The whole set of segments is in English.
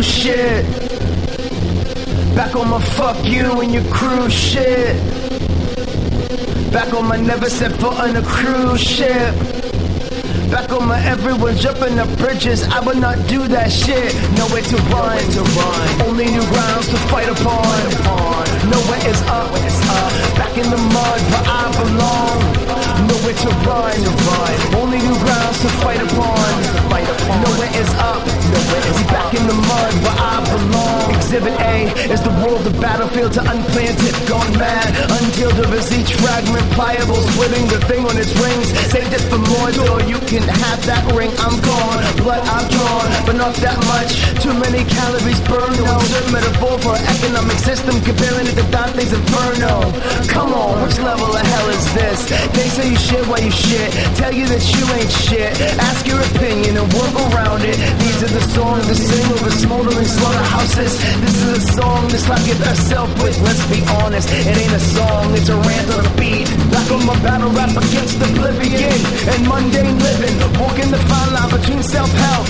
cruise shit. Back on my fuck you and your cruise shit. Back on my never set foot on a cruise ship. Back on my everyone jumping the bridges. I would not do that shit. Nowhere to run. Only new grounds to fight upon. Nowhere is up. Back in the mud where I belong. Nowhere to run. Only new grounds to fight upon. Nowhere is up. Back in the mud where I belong. Exhibit A is the world, the battlefield to unplanted, gone mad. Until there is each fragment pliable, splitting the thing on its rings. Save this for more, so you can have that ring. I'm gone, blood I've drawn, but not that much. Too many calories burned. No certain metaphor for an economic system, comparing it to Dante's Inferno. Come on, which level of hell is this? They say you shit while you shit, tell you that you ain't shit. Ask your opinion and work around it. These are the songs to sing over smoldering slaughterhouses. This is a song that's like it herself with. Let's be honest, it ain't a song, it's a rant on a beat. Back on my battle rap against oblivion and mundane living. Walking the fine line between self-help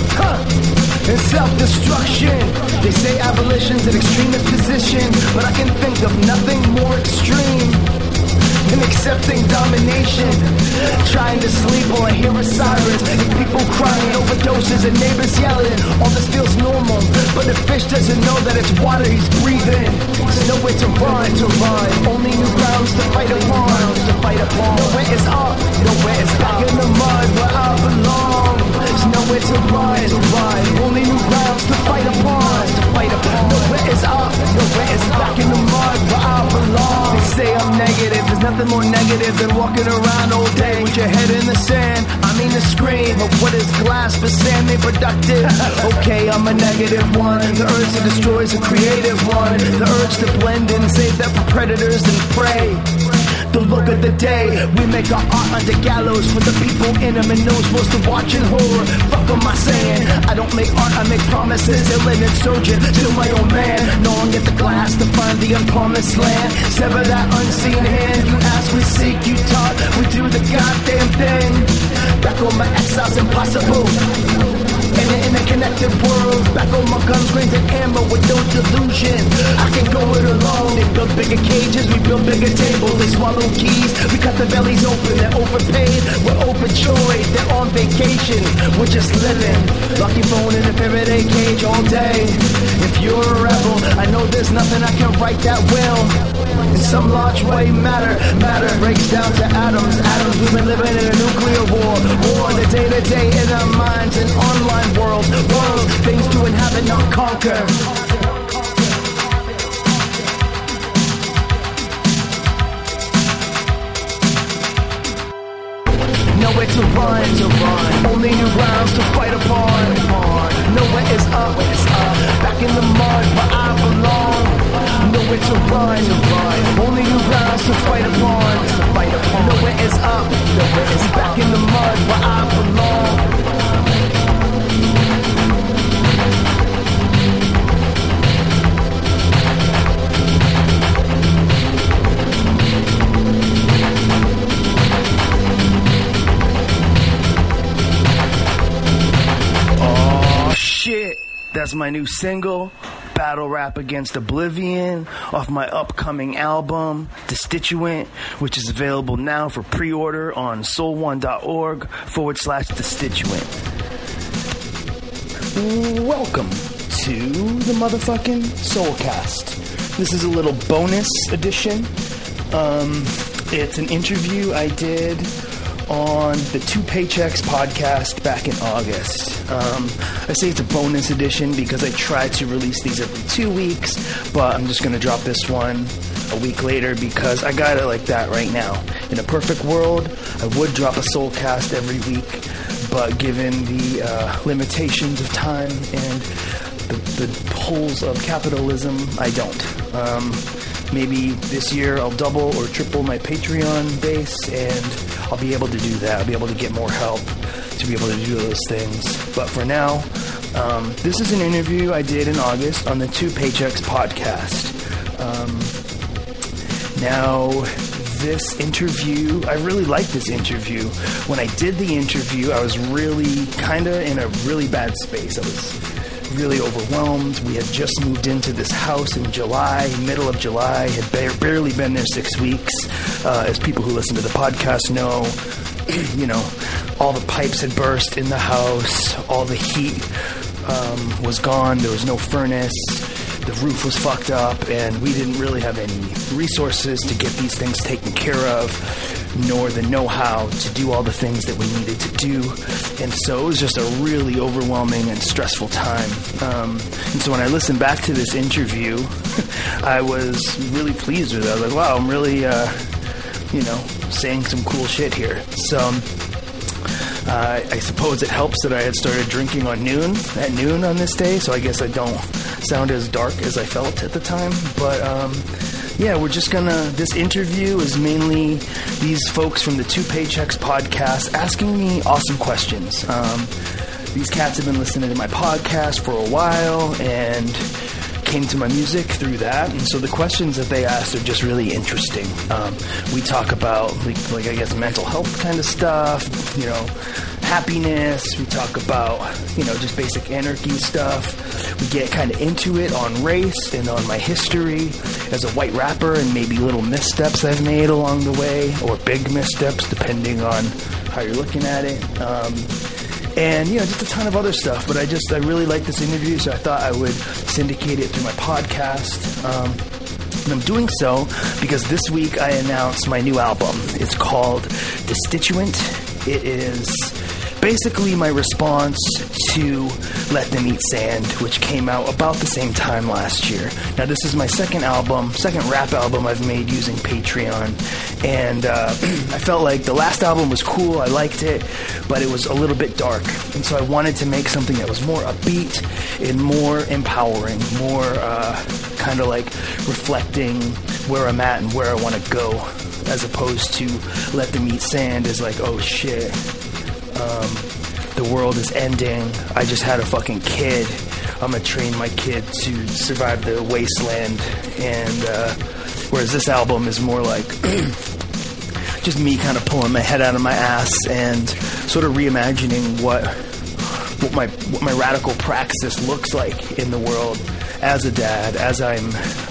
and self-destruction. They say abolition's an extremist position, but I can think of nothing more extreme than accepting domination. Trying to sleep or hear a sirens, and people crying, overdoses and neighbors yelling. All this feels normal, but the fish doesn't know that it's water he's breathing. There's nowhere to run. Only new grounds to fight upon. Nowhere is up, nowhere is back in the mud where I belong. There's nowhere to run. Only new grounds to fight upon. Nowhere is up, nowhere is back in the mud where I belong. They say I'm negative, there's nothing more negative than walking around all day with your head in the sand. I mean the scream of what is glass but sand made productive. Okay, I'm a negative one. The urge to destroy is a creative one. The urge to blend in, save that for predators and prey. The look of the day, we make our art under gallows for the people in them and those supposed to watch in horror. Fuck am I saying? I don't make art, I make promises. Ill and insurgent, still my own man. Gnawing at the glass to find the unpromised land. Sever that unseen hand. You ask, we seek, you taught, we do the goddamn thing. Back on my exile's impossible. In an interconnected world, back on my guns, grains and ammo with no delusion. I can go it alone. They build bigger cages, we build bigger tables. They swallow keys, we cut the bellies open. They're overpaid, we're overjoyed. They're on vacation, we're just living. Lock your phone in a Faraday cage all day. If you're a rebel, I know there's nothing I can write that will. In some large way, matter breaks down to atoms. We've been living in a nuclear war. The day-to-day in our minds, an online world, things to inhabit, not conquer. Nowhere to run, only new grounds to fight upon. Nowhere is up, back in the mud where I belong. Nowhere to run, only new grounds to fight upon. Nowhere is up, back in the mud where I belong. That's my new single, Battle Rap Against Oblivion, off my upcoming album, Destituent, which is available now for pre-order on soul1.org/destituent. Welcome to the motherfucking Soulcast. This is a little bonus edition. It's an interview I did on the Two Paychecks podcast back in August. I say it's a bonus edition because I try to release these every 2 weeks, but I'm just going to drop this one a week later because I got it like that right now. In a perfect world, I would drop a Soulcast every week, but given the limitations of time and the pulls of capitalism, I don't. Maybe this year I'll double or triple my Patreon base, and I'll be able to do that. I'll be able to get more help to be able to do those things. But for now, this is an interview I did in August on the Two Paychecks podcast. Now, this interview, I really liked this interview. When I did the interview, I was really kind of in a really bad space. I was really overwhelmed. We had just moved into this house in July, middle of July, had barely been there 6 weeks. As people who listen to the podcast know, all the pipes had burst in the house, all the heat was gone, there was no furnace, the roof was fucked up, and we didn't really have any resources to get these things taken care of, nor the know-how to do all the things that we needed to do. And so it was just a really overwhelming and stressful time. And so when I listened back to this interview, I was really pleased with it. I was like, wow, I'm really, saying some cool shit here. So I suppose it helps that I had started drinking at noon on this day, so I guess I don't sound as dark as I felt at the time. But we're just this interview is mainly these folks from the Two Paychecks podcast asking me awesome questions. These cats have been listening to my podcast for a while and came to my music through that, and so the questions that they asked are just really interesting. We talk about like I guess mental health kind of stuff, happiness. We talk about just basic anarchy stuff. We get kind of into it on race and on my history as a white rapper and maybe little missteps I've made along the way, or big missteps depending on how you're looking at it. And, just a ton of other stuff. But I really liked this interview, so I thought I would syndicate it through my podcast. And I'm doing so because this week I announced my new album. It's called Destituent. It is basically my response to Let Them Eat Sand, which came out about the same time last year. Now, this is my second rap album I've made using Patreon, and I felt like the last album was cool, I liked it, but it was a little bit dark, and so I wanted to make something that was more upbeat and more empowering, more kind of like reflecting where I'm at and where I want to go, as opposed to Let Them Eat Sand is like, oh shit, the world is ending, I just had a fucking kid, I'm gonna train my kid to survive the wasteland. And whereas this album is more like just me kind of pulling my head out of my ass and sort of reimagining what my radical praxis looks like in the world as a dad, as I'm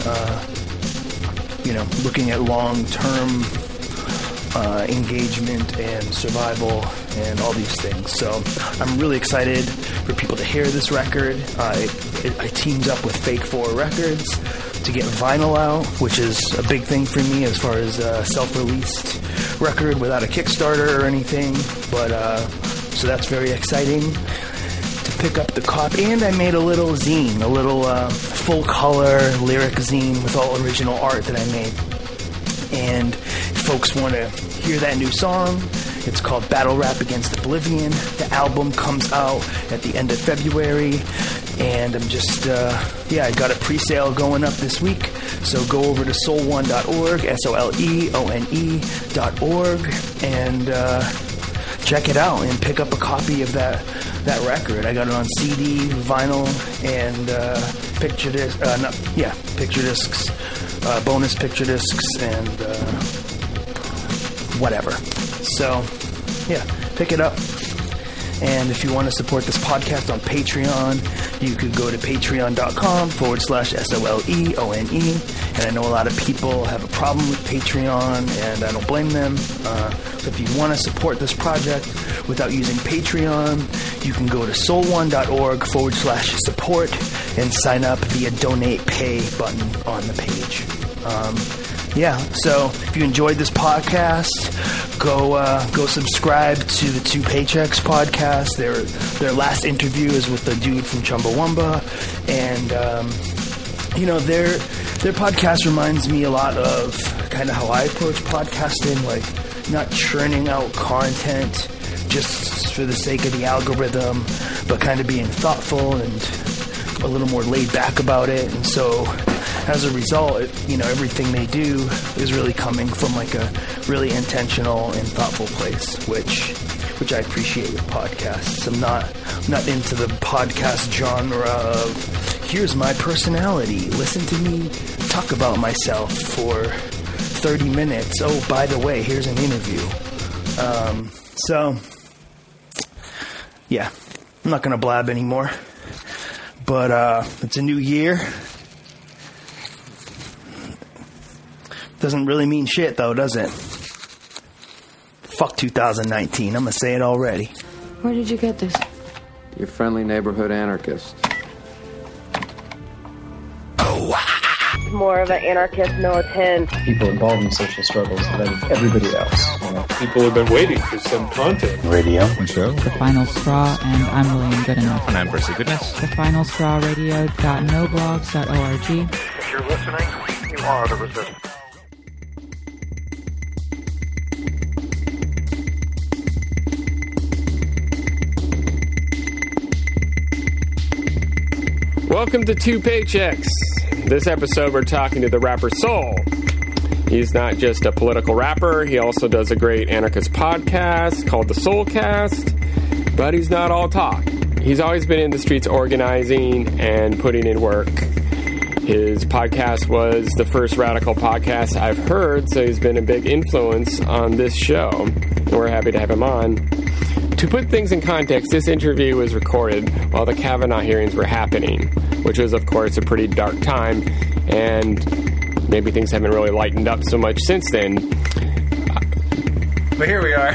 looking at long-term engagement and survival and all these things. So I'm really excited for people to hear this record. I teamed up with Fake 4 Records to get vinyl out, which is a big thing for me as far as a self-released record without a Kickstarter or anything. But so that's very exciting to pick up the copy. And I made a little zine, a little full-color lyric zine with all original art that I made. And if folks want to hear that new song, it's called Battle Rap Against Oblivion. The album comes out at the end of February, and I'm just, I got a pre-sale going up this week, so go over to soleone.org, SOLEONE.org, and check it out and pick up a copy of that record. I got it on CD, vinyl, and picture discs, bonus picture discs, and whatever. So, pick it up. And if you want to support this podcast on Patreon, you could go to patreon.com/SOLEONE. And I know a lot of people have a problem with Patreon, and I don't blame them. So if you want to support this project without using Patreon, you can go to soleone.org/support and sign up via Donate Pay button on the page. So if you enjoyed this podcast, go subscribe to the Two Paychecks podcast. Their last interview is with the dude from Chumbawamba, and their podcast reminds me a lot of kind of how I approach podcasting, like not churning out content just for the sake of the algorithm, but kind of being thoughtful and a little more laid back about it. And so as a result, everything they do is really coming from like a really intentional and thoughtful place, which I appreciate with podcasts. I'm not into the podcast genre of here's my personality, listen to me talk about myself for 30 minutes. Oh, by the way, here's an interview. I'm not gonna blab anymore. But it's a new year. Doesn't really mean shit, though, does it? Fuck 2019. I'm gonna say it already. Where did you get this? Your friendly neighborhood anarchist. More of an anarchist militant. People involved in social struggles than everybody else. You know? People have been waiting for some content. Radio. Show. The Final Straw, and I'm William Goodenough. And I'm Percy Goodness. The Final Straw Radio.noblogs.org. If you're listening, you are the resistance. Welcome to Two Paychecks. This episode, we're talking to the rapper Soul. He's not just a political rapper, he also does a great anarchist podcast called The Soulcast, but he's not all talk. He's always been in the streets organizing and putting in work. His podcast was the first radical podcast I've heard, so he's been a big influence on this show, and we're happy to have him on. To put things in context, this interview was recorded while the Kavanaugh hearings were happening, which was, of course, a pretty dark time, and maybe things haven't really lightened up so much since then. But here we are.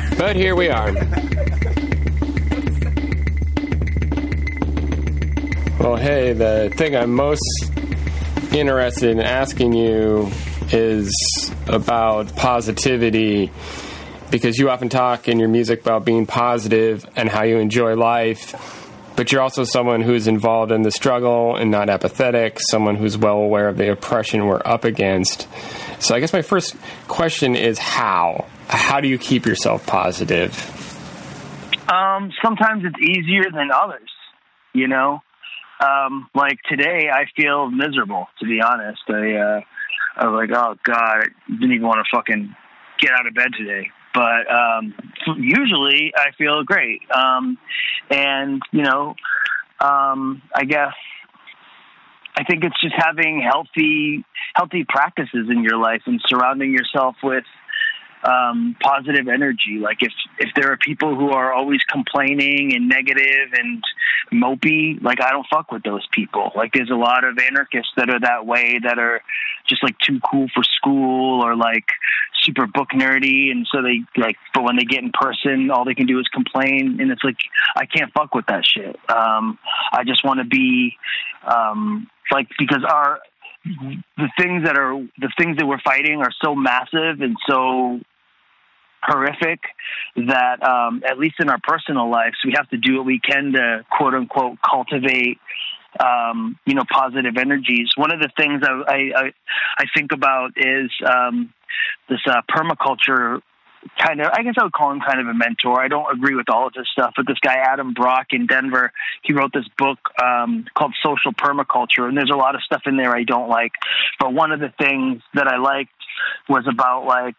Well, hey, the thing I'm most interested in asking you is about positivity, because you often talk in your music about being positive and how you enjoy life, but you're also someone who's involved in the struggle and not apathetic, someone who's well aware of the oppression we're up against. So I guess my first question is how? How do you keep yourself positive? Sometimes it's easier than others, you know? Like today, I feel miserable, to be honest. I was like, oh, God, I didn't even want to fucking get out of bed today. But usually I feel great. And, you know, I guess I think it's just having healthy practices in your life and surrounding yourself with positive energy. Like if there are people who are always complaining and negative and mopey, like I don't fuck with those people. Like there's a lot of anarchists that are that way, that are just like too cool for school or like super book nerdy, and so they like, but when they get in person, all they can do is complain, and it's like I can't fuck with that shit. I just want to be like, because the things that we're fighting are so massive and so horrific that at least in our personal lives, we have to do what we can to quote unquote cultivate positive energies. One of the things I think about is this permaculture kind of, I guess I would call him kind of a mentor. I don't agree with all of this stuff, but this guy, Adam Brock in Denver, he wrote this book called Social Permaculture, and there's a lot of stuff in there I don't like. But one of the things that I liked was about like,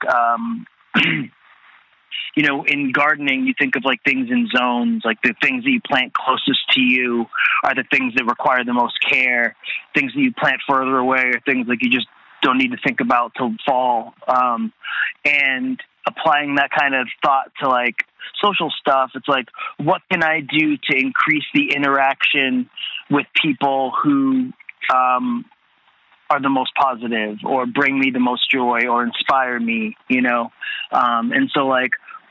you know, in gardening, you think of like things in zones, like the things that you plant closest to you are the things that require the most care. Things that you plant further away are things like you just don't need to think about till fall. And applying that kind of thought to like social stuff, it's like, what can I do to increase the interaction with people who are the most positive or bring me the most joy or inspire me, you know? And so like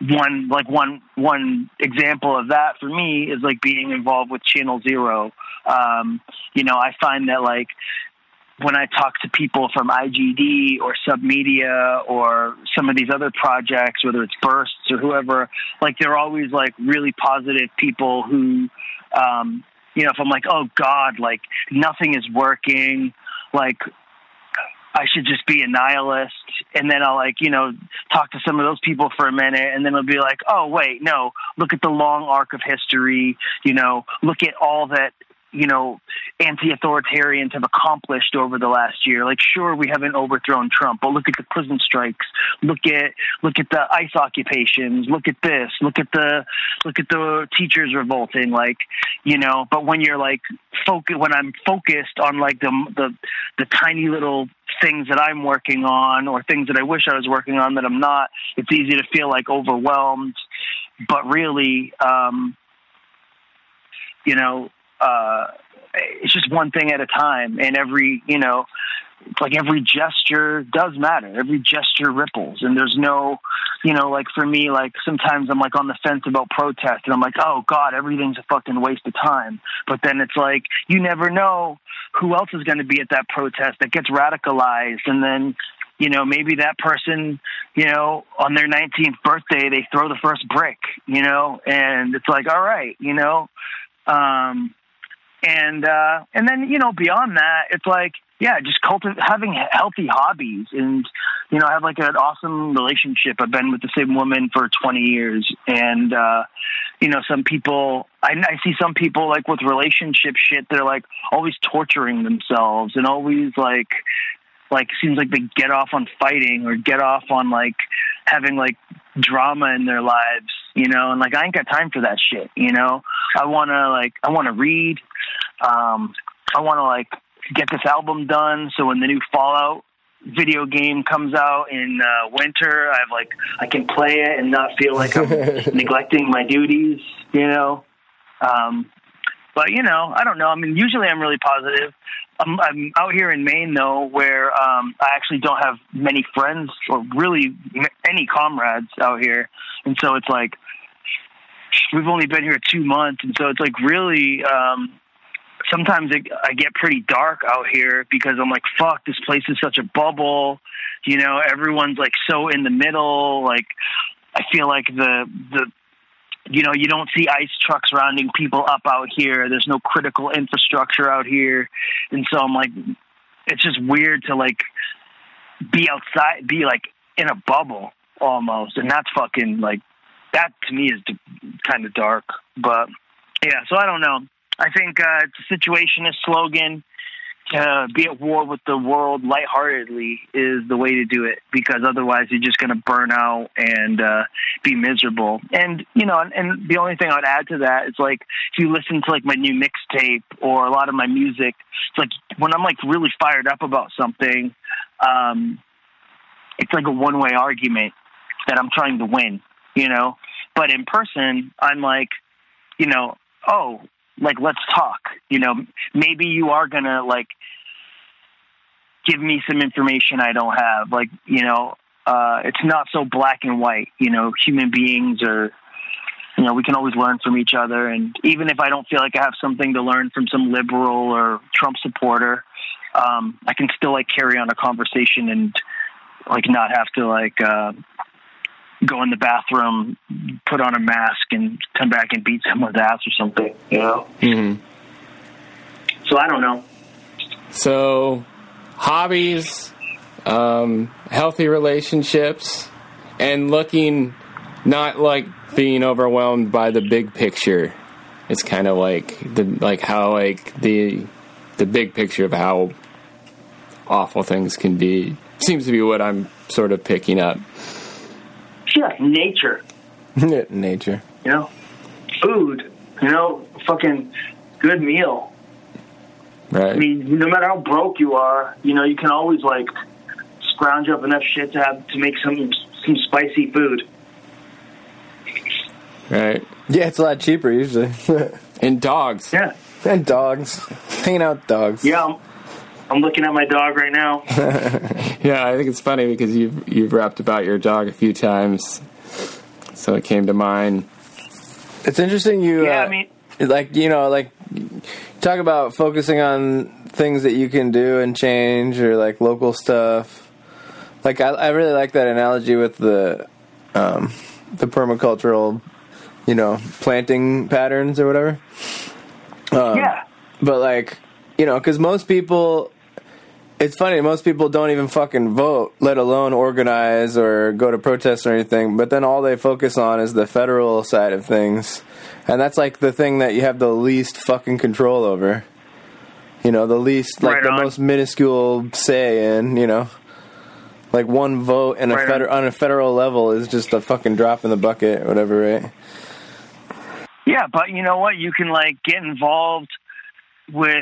one example of that for me is like being involved with Channel Zero. You know, I find that like when I talk to people from IGD or Submedia or some of these other projects, whether it's Bursts or whoever, like they're always like really positive people who, you know, if I'm like, oh God, like nothing is working, like I should just be a nihilist. And then I'll like, you know, talk to some of those people for a minute, and then it'll be like, oh wait, no, look at the long arc of history, you know, look at all that, you know, anti-authoritarians have accomplished over the last year. Like, sure, we haven't overthrown Trump, but look at the prison strikes. Look at the ICE occupations. Look at this. Look at the teachers revolting. Like, you know. But when you're like when I'm focused on like the tiny little things that I'm working on or things that I wish I was working on that I'm not, it's easy to feel like overwhelmed. But really, you know. it's just one thing at a time, and every gesture does matter. Every gesture ripples, and there's no, like for me, like sometimes I'm like on the fence about protest, and I'm like, oh God, everything's a fucking waste of time. But then it's like, you never know who else is going to be at that protest that gets radicalized, and then, maybe that person, on their 19th birthday, they throw the first brick, and it's like, all right, and then, beyond that, it's like, yeah, just having healthy hobbies. And, I have like an awesome relationship. I've been with the same woman for 20 years. And, some people, I see some people like with relationship shit, they're like always torturing themselves and always like seems like they get off on fighting or get off on like having like drama in their lives, and like I ain't got time for that shit. I want to read. I want to like get this album done, so when the new Fallout video game comes out in winter, I can play it and not feel like I'm neglecting my duties, But I don't know. I mean, usually I'm really positive. I'm out here in Maine though, where I actually don't have many friends or really any comrades out here, and so it's like we've only been here 2 months, and so it's like really. Sometimes I get pretty dark out here because I'm like, fuck, this place is such a bubble. Everyone's like so in the middle. Like, I feel like you don't see ICE trucks rounding people up out here. There's no critical infrastructure out here. And so I'm like, it's just weird to like be outside, be like in a bubble almost. And that's fucking like, that to me is kind of dark. But yeah, so I don't know. I think it's a situationist slogan. Be at war with the world lightheartedly is the way to do it, because otherwise you're just going to burn out and be miserable. And, and the only thing I'd add to that is like, if you listen to like my new mixtape or a lot of my music, it's like when I'm like really fired up about something, it's like a one-way argument that I'm trying to win, but in person, I'm like, oh, like, let's talk, maybe you are going to like give me some information I don't have. Like, it's not so black and white, human beings are, we can always learn from each other. And even if I don't feel like I have something to learn from some liberal or Trump supporter, I can still like carry on a conversation and like not have to like, go in the bathroom, put on a mask, and come back and beat someone's ass or something, Mm-hmm. So I don't know. So, hobbies, healthy relationships, and not like being overwhelmed by the big picture. It's kind of like the big picture of how awful things can be. Seems to be what I'm sort of picking up. Yeah, nature. Nature. Food. Fucking good meal. Right. I mean, no matter how broke you are, you can always like scrounge up enough shit to make some spicy food. Right. Yeah, it's a lot cheaper usually. And dogs. Yeah. And dogs. Hanging out with dogs. Yeah. I'm looking at my dog right now. Yeah, I think it's funny because you've rapped about your dog a few times, so it came to mind. It's interesting talk about focusing on things that you can do and change, or like local stuff. Like I really like that analogy with the permacultural, planting patterns or whatever. Yeah. But like, because most people. It's funny, most people don't even fucking vote, let alone organize or go to protests or anything, but then all they focus on is the federal side of things. And that's like the thing that you have the least fucking control over. The least, like the most minuscule say in, like one vote in on a federal level is just a fucking drop in the bucket or whatever, right? Yeah, but you know what? You can like get involved with,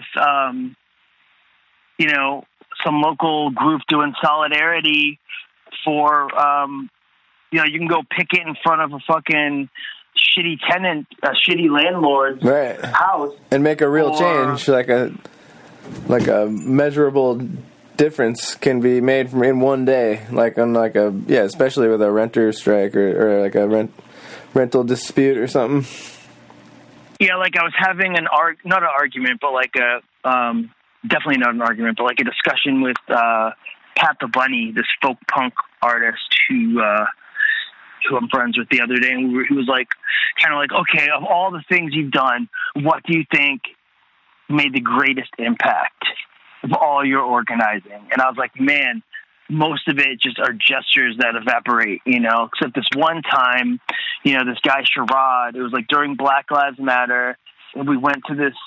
some local group doing solidarity for, you can go picket in front of a fucking shitty tenant, a shitty landlord's house, and make a real change, like a measurable difference can be made from in one day, like on like a especially with a renter strike or like a rental dispute or something. Yeah, like I was having not an argument, but like a definitely not an argument, but like a discussion with Pat the Bunny, this folk punk artist who I'm friends with the other day, and he was like, kind of like, okay, of all the things you've done, what do you think made the greatest impact of all your organizing? And I was like, man, most of it just are gestures that evaporate, you know, except this one time, you know, this guy Sherrod, it was like during Black Lives Matter, and we went to this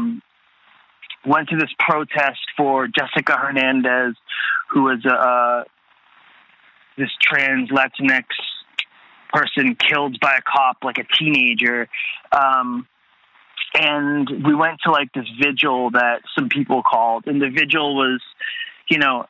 protest for Jessica Hernandez, who was this trans Latinx person killed by a cop, like a teenager. And we went to like this vigil that some people called, and the vigil was, you know,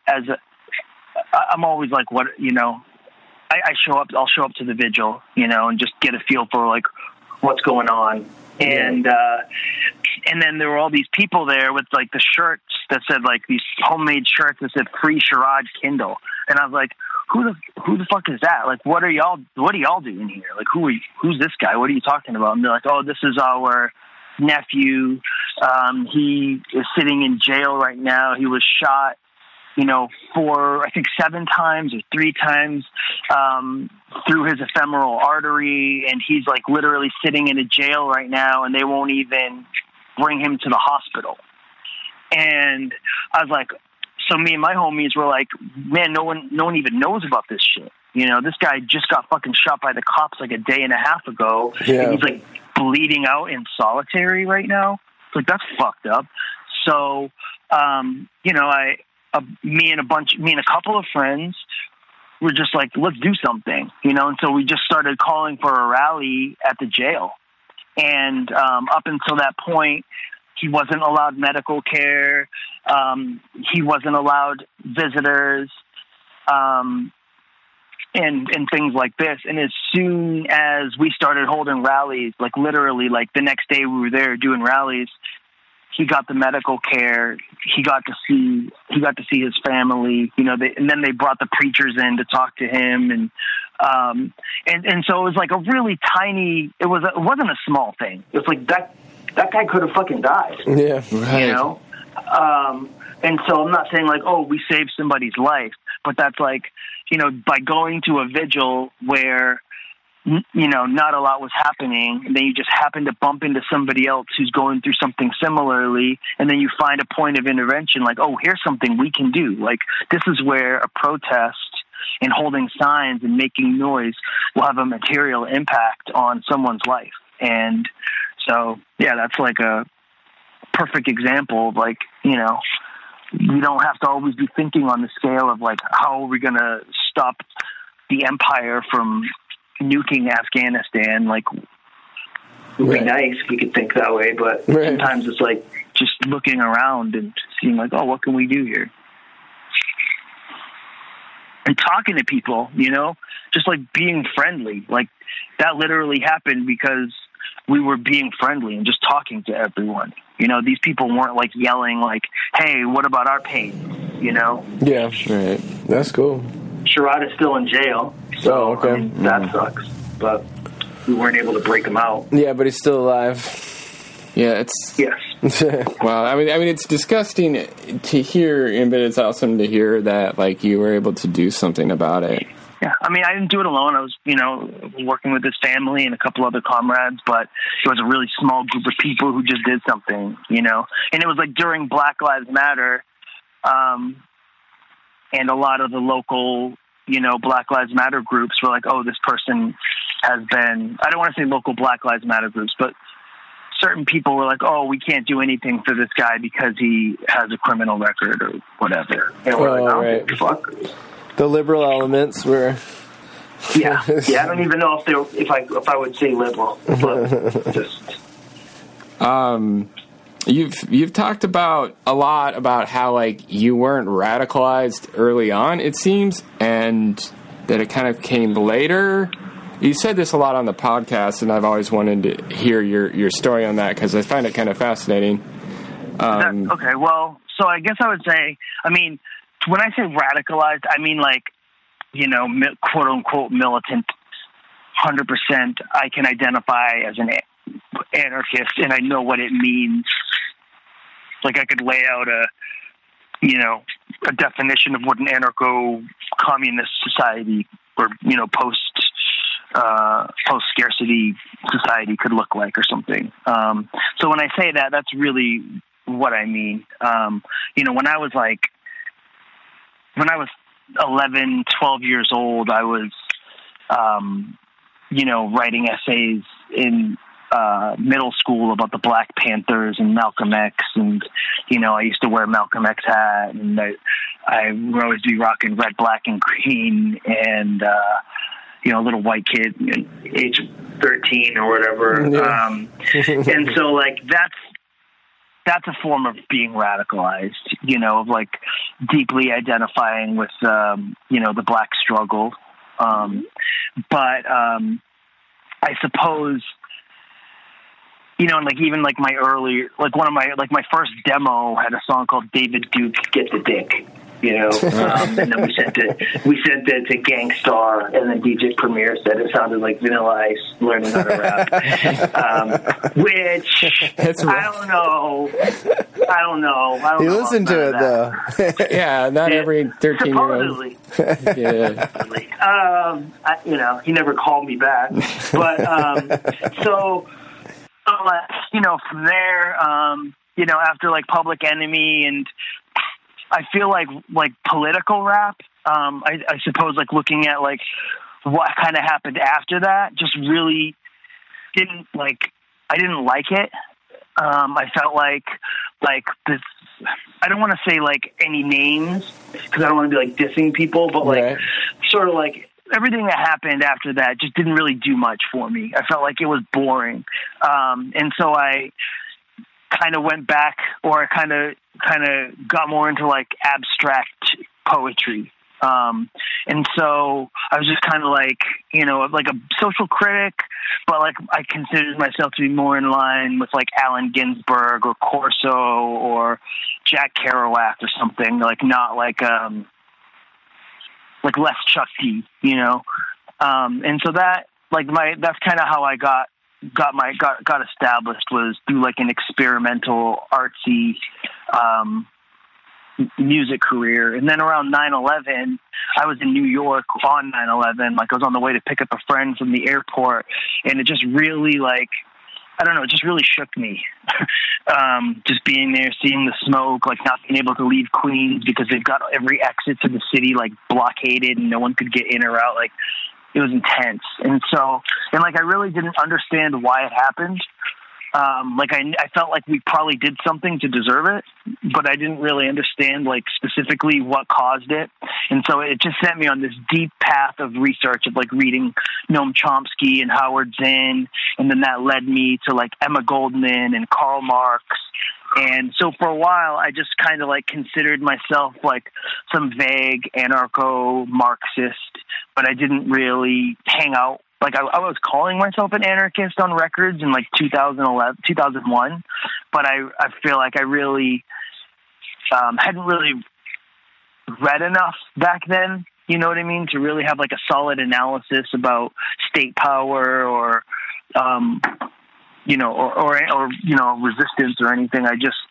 I'm always like, what, you know, I'll show up to the vigil, you know, and just get a feel for like what's going on. And then there were all these people there with like the shirts that said like these homemade shirts that said "Free Sherrod Kindle," and I was like, who the fuck is that? Like, what are y'all doing here? Like, who's this guy? What are you talking about? And they're like, oh, this is our nephew. He is sitting in jail right now. He was shot, you know, 7 times or 3 times through his ephemeral artery, and he's like literally sitting in a jail right now, and they won't even bring him to the hospital. And I was like, so me and my homies were like, man, no one even knows about this shit. You know, this guy just got fucking shot by the cops like a day and a half ago, and he's like bleeding out in solitary right now. Like, that's fucked up. So, you know, me and a couple of friends were just like, let's do something, you know? And so we just started calling for a rally at the jail. And up until that point, he wasn't allowed medical care. He wasn't allowed visitors, and things like this. And as soon as we started holding rallies, like literally like the next day we were there doing rallies, he got the medical care. He got to see his family, you know, and then they brought the preachers in to talk to him. And so it was like a really tiny, it wasn't a small thing. It was like that guy could have fucking died. Yeah. Right. You know? And so I'm not saying like, oh, we saved somebody's life, but that's like, you know, by going to a vigil where, you know, not a lot was happening, and then you just happen to bump into somebody else who's going through something similarly, and then you find a point of intervention, like, oh, here's something we can do. Like, this is where a protest and holding signs and making noise will have a material impact on someone's life. And so, yeah, that's like a perfect example of, like, you know, we don't have to always be thinking on the scale of, like, how are we going to stop the empire from nuking Afghanistan. Like, it would be nice if we could think that way, but sometimes it's like just looking around and seeing like, oh, what can we do here? And talking to people, you know, just like being friendly. Like, that literally happened because we were being friendly and just talking to everyone. You know, these people weren't like yelling like, hey, what about our pain? You know? Yeah, right. That's cool. Sherrod is still in jail. So, okay. I mean, that sucks. But we weren't able to break him out. Yeah, but he's still alive. Yeah, it's... Yes. Well, I mean, it's disgusting to hear, but it's awesome to hear that, like, you were able to do something about it. Yeah, I mean, I didn't do it alone. I was, you know, working with his family and a couple other comrades, but it was a really small group of people who just did something, you know? And it was, like, during Black Lives Matter, and a lot of the local, you know, Black Lives Matter groups were like, oh, this person has been, I don't want to say local Black Lives Matter groups, but certain people were like, oh, we can't do anything for this guy because he has a criminal record or whatever. And we're like, oh, right. Fuck. The liberal elements were... Yeah, I don't even know if I would say liberal, but just... You've talked about a lot about how, like, you weren't radicalized early on, it seems, and that it kind of came later. You said this a lot on the podcast, and I've always wanted to hear your story on that because I find it kind of fascinating. Okay, well, so I guess I would say, I mean, when I say radicalized, I mean like, you know, quote unquote militant. 100%, I can identify as an anarchist, and I know what it means. Like I could lay out a definition of what an anarcho-communist society or, you know, post-scarcity society could look like or something. So when I say that, that's really what I mean. You know, when I was 11, 12 years old, I was, you know, writing essays in middle school about the Black Panthers and Malcolm X, and you know, I used to wear Malcolm X hat, and I would always be rocking red, black, and green, and you know, a little white kid, age 13 or whatever. Yeah. And so, like, that's a form of being radicalized, you know, of like deeply identifying with you know, the Black struggle. But I suppose, you know, and like even like my early, like one of my, like my first demo had a song called David Duke Get the Dick, you know, and then we sent it to Gangstar, and then DJ Premier said it sounded like Vanilla Ice learning how to rap, which I don't know. You listen to it though. Yeah, not every 13-year-old. Yeah. You know, he never called me back, but so you know, from there, you know, after like Public Enemy, and I feel like political rap, I suppose, like looking at like what kind of happened after that, just really I didn't like it. I felt like this, I don't want to say like any names because I don't want to be like dissing people, but like sort of like everything that happened after that just didn't really do much for me. I felt like it was boring. And so I kind of went back, or I kind of got more into like abstract poetry. And so I was just kind of like, you know, like a social critic, but like I considered myself to be more in line with like Allen Ginsberg or Corso or Jack Kerouac or something, like not like Les Chucky, you know? And so that, like that's kind of how I got established, was through like an experimental artsy, music career. And then around 9/11, I was in New York on 9/11. Like I was on the way to pick up a friend from the airport, and it just really like, I don't know, it just really shook me. Just being there, seeing the smoke, like not being able to leave Queens because they've got every exit to the city like blockaded and no one could get in or out. Like it was intense. And so, and like I really didn't understand why it happened. Like I felt like we probably did something to deserve it, but I didn't really understand like specifically what caused it. And so it just sent me on this deep path of research of like reading Noam Chomsky and Howard Zinn. And then that led me to like Emma Goldman and Karl Marx. And so for a while, I just kind of like considered myself like some vague anarcho-Marxist, but I didn't really hang out. Like I was calling myself an anarchist on records in like 2001, but I feel like I really hadn't really read enough back then, you know what I mean, to really have like a solid analysis about state power or, you know, or you know, resistance or anything. I just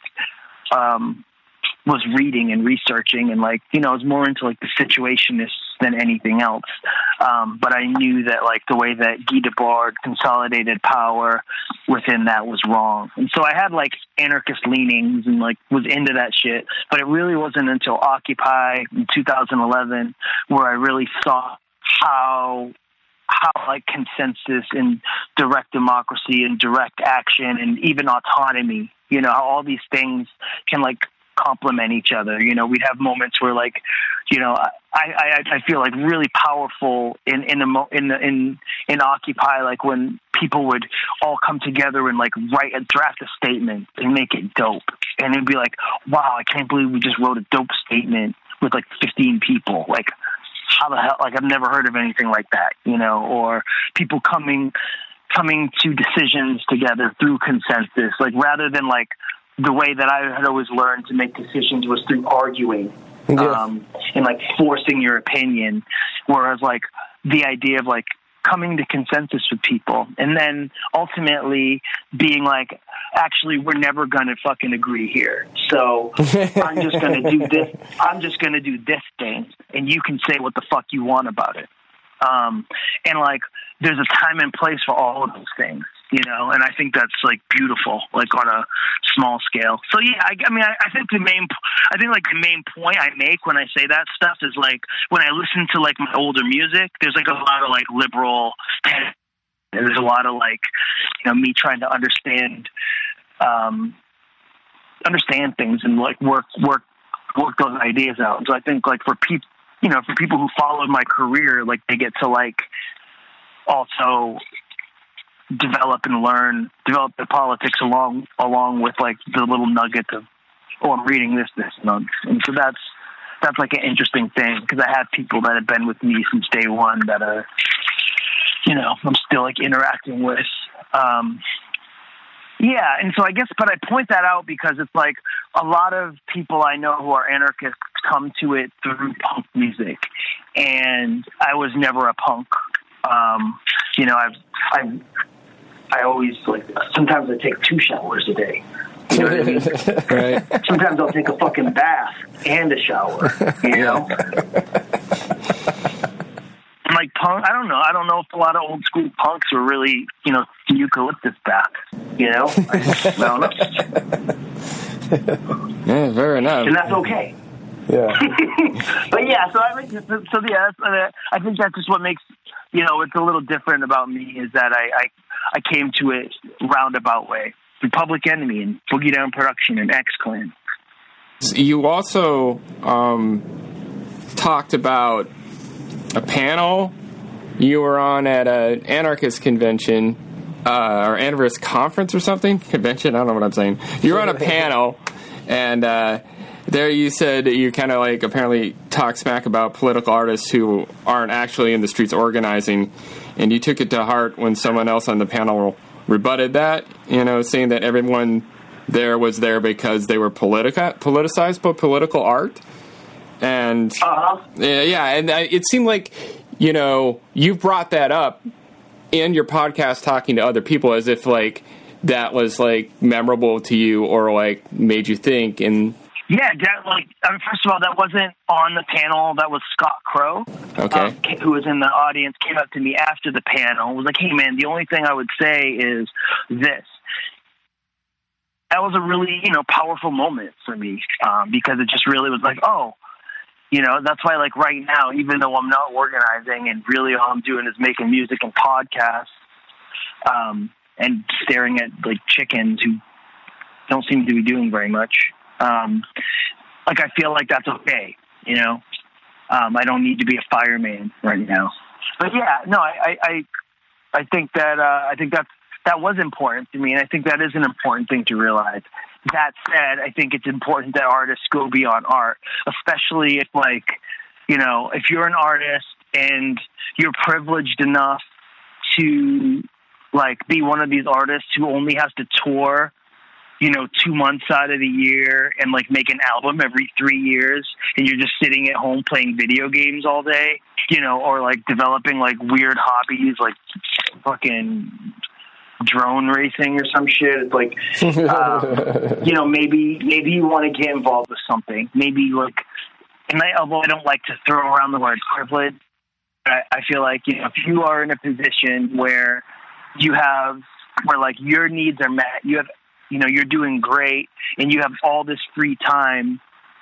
was reading and researching, and like, you know, I was more into like the situationists than anything else. But I knew that like the way that Guy Debord consolidated power within that was wrong. And so I had like anarchist leanings and like was into that shit. But it really wasn't until Occupy in 2011 where I really saw how like consensus and direct democracy and direct action and even autonomy, you know, how all these things can like complement each other. You know, we'd have moments where like, you know, I feel like really powerful in Occupy, like when people would all come together and like draft a statement and make it dope. And it'd be like, wow, I can't believe we just wrote a dope statement with like 15 people. Like, how the hell, like, I've never heard of anything like that, you know, or people coming to decisions together through consensus, like, rather than, like, the way that I had always learned to make decisions was through arguing, and, like, forcing your opinion, whereas, like, the idea of, like, coming to consensus with people and then ultimately being like, actually, we're never going to fucking agree here. So I'm just going to do this. I'm just going to do this thing, and you can say what the fuck you want about it. And like, there's a time and place for all of those things, you know, and I think that's like beautiful, like on a small scale. So yeah, I mean, I think the main point I make when I say that stuff is like, when I listen to like my older music, there's like a lot of like liberal, and there's a lot of like, you know, me trying to understand things and like work those ideas out. So I think like for people, you know, for people who followed my career, like they get to like also develop the politics along with like the little nuggets of, oh, I'm reading this, and so that's like an interesting thing, because I have people that have been with me since day one that are, you know, I'm still like interacting with. Yeah, and so I guess, but I point that out because it's like a lot of people I know who are anarchists come to it through punk music, and I was never a punk. You know, I always like, sometimes I take 2 showers a day. You know what I mean? Right. Sometimes I'll take a fucking bath and a shower, you know? And like punk, I don't know if a lot of old school punks were really, you know, eucalyptus bath, you know? I don't know. Yeah, fair enough. And that's okay. Yeah. But yeah, so I think I think that's just what makes, you know, it's a little different about me, is that I came to it roundabout way. The Public Enemy and Boogie Down Production and X-Clan. You also talked about a panel you were on at an anarchist convention, or anarchist conference or something? Convention? I don't know what I'm saying. You were on a panel, and there you said that you kind of like apparently talk smack about political artists who aren't actually in the streets organizing, and you took it to heart when someone else on the panel rebutted that, you know, saying that everyone there was there because they were politicized by political art. And yeah, and it seemed like, you know, you brought that up in your podcast talking to other people as if like that was like memorable to you or like made you think. And yeah, first of all, that wasn't on the panel. That was Scott Crow, who was in the audience, came up to me after the panel, was like, hey man, the only thing I would say is this. That was a really, you know, powerful moment for me, because it just really was like, oh, you know, that's why, like, right now, even though I'm not organizing and really all I'm doing is making music and podcasts, and staring at, like, chickens who don't seem to be doing very much, like, I feel like that's okay, you know? I don't need to be a fireman right now. But, yeah, no, I think that was important to me, and I think that is an important thing to realize. That said, I think it's important that artists go beyond art, especially if, like, you know, if you're an artist and you're privileged enough to, like, be one of these artists who only has to tour, you know, 2 months out of the year and, like, make an album every 3 years, and you're just sitting at home playing video games all day, you know, or, like, developing, like, weird hobbies, like fucking drone racing or some shit. It's like, you know, maybe you want to get involved with something. Maybe like, although I don't like to throw around the word privilege, I feel like, you know, if you are in a position where like your needs are met, you have, you know, you're doing great and you have all this free time,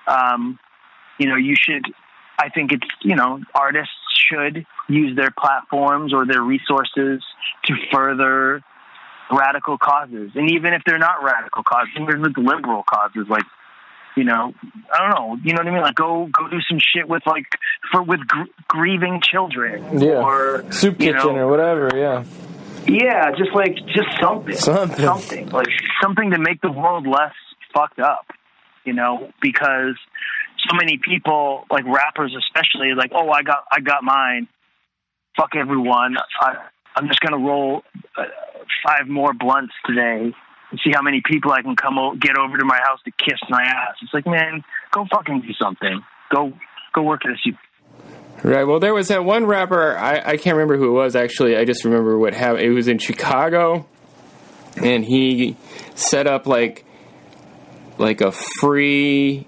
you know, you should, I think it's, you know, artists should use their platforms or their resources to further radical causes, and even if they're not radical causes, even if it's liberal causes, like, you know, I don't know, you know what I mean? Like, go do some shit with like with grieving children, yeah, or soup kitchen, or whatever, yeah, just something like something to make the world less fucked up, you know, because so many people, like rappers especially, like, oh, I got mine. Fuck everyone. I'm just gonna roll 5 more blunts today and see how many people I can get over to my house to kiss my ass. It's like, man, go fucking do something. Go work at a. Right. Well, there was that one rapper. I can't remember who it was actually. I just remember what happened. It was in Chicago, and he set up like a free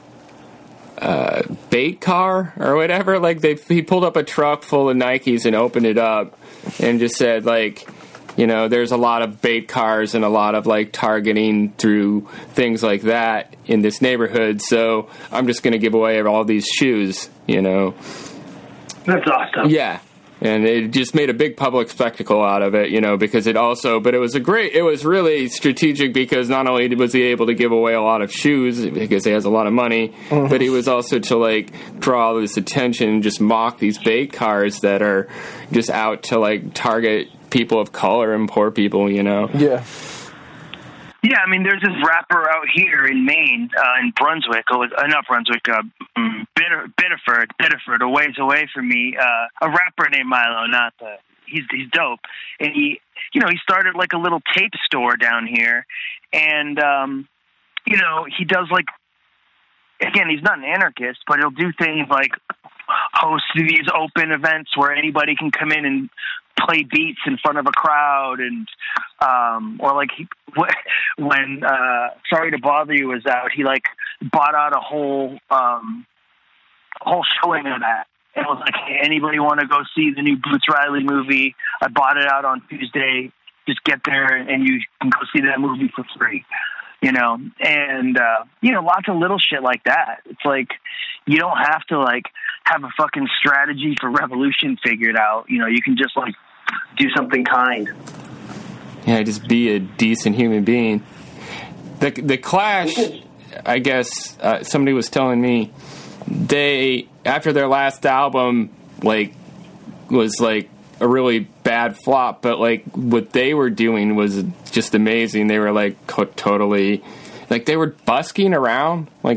bait car or whatever. Like he pulled up a truck full of Nikes and opened it up and just said, like, you know, there's a lot of bait cars and a lot of like targeting through things like that in this neighborhood. So I'm just going to give away all these shoes, you know. That's awesome. Yeah. And it just made a big public spectacle out of it, you know, because it was really strategic because not only was he able to give away a lot of shoes because he has a lot of money, but he was also to, like, draw all this attention and just mock these bait cars that are just out to, like, target people of color and poor people, you know? Yeah. Yeah, I mean, there's this rapper out here in Maine, in Brunswick, not Brunswick, Biddeford, a ways away from me, a rapper named Milo, he's dope. And he started like a little tape store down here. And, he does like, again, he's not an anarchist, but he'll do things like host these open events where anybody can come in and play beats in front of a crowd, and or like when Sorry to Bother You was out, he like bought out a whole showing of that. And was like, hey, anybody want to go see the new Boots Riley movie? I bought it out on Tuesday. Just get there and you can go see that movie for free. You know, and lots of little shit like that. It's like you don't have to like have a fucking strategy for revolution figured out. You know, you can just like do something kind. Yeah, just be a decent human being. The Clash, I guess somebody was telling me, they, after their last album, like, was like a really bad flop, but like what they were doing was just amazing. They were like totally, like, they were busking around like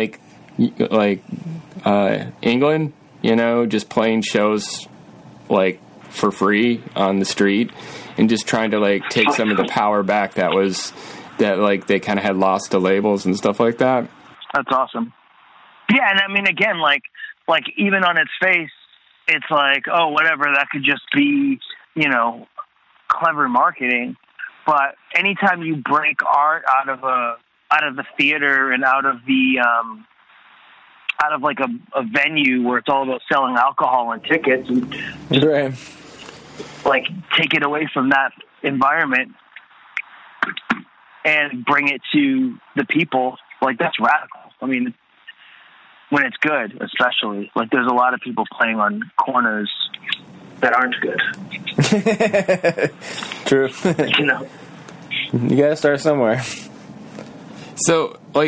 England, you know, just playing shows like for free on the street and just trying to like take some of the power back that like they kind of had lost to labels and stuff like that. That's awesome. Yeah, and I mean, again, like even on its face, it's like, oh, whatever, that could just be, you know, clever marketing. But anytime you break art out of the theater and out of like a venue where it's all about selling alcohol and tickets, and just, right, like, take it away from that environment and bring it to the people, like, that's radical. I mean, when it's good, especially. Like, there's a lot of people playing on corners that aren't good. True. You know? You gotta start somewhere. So, like,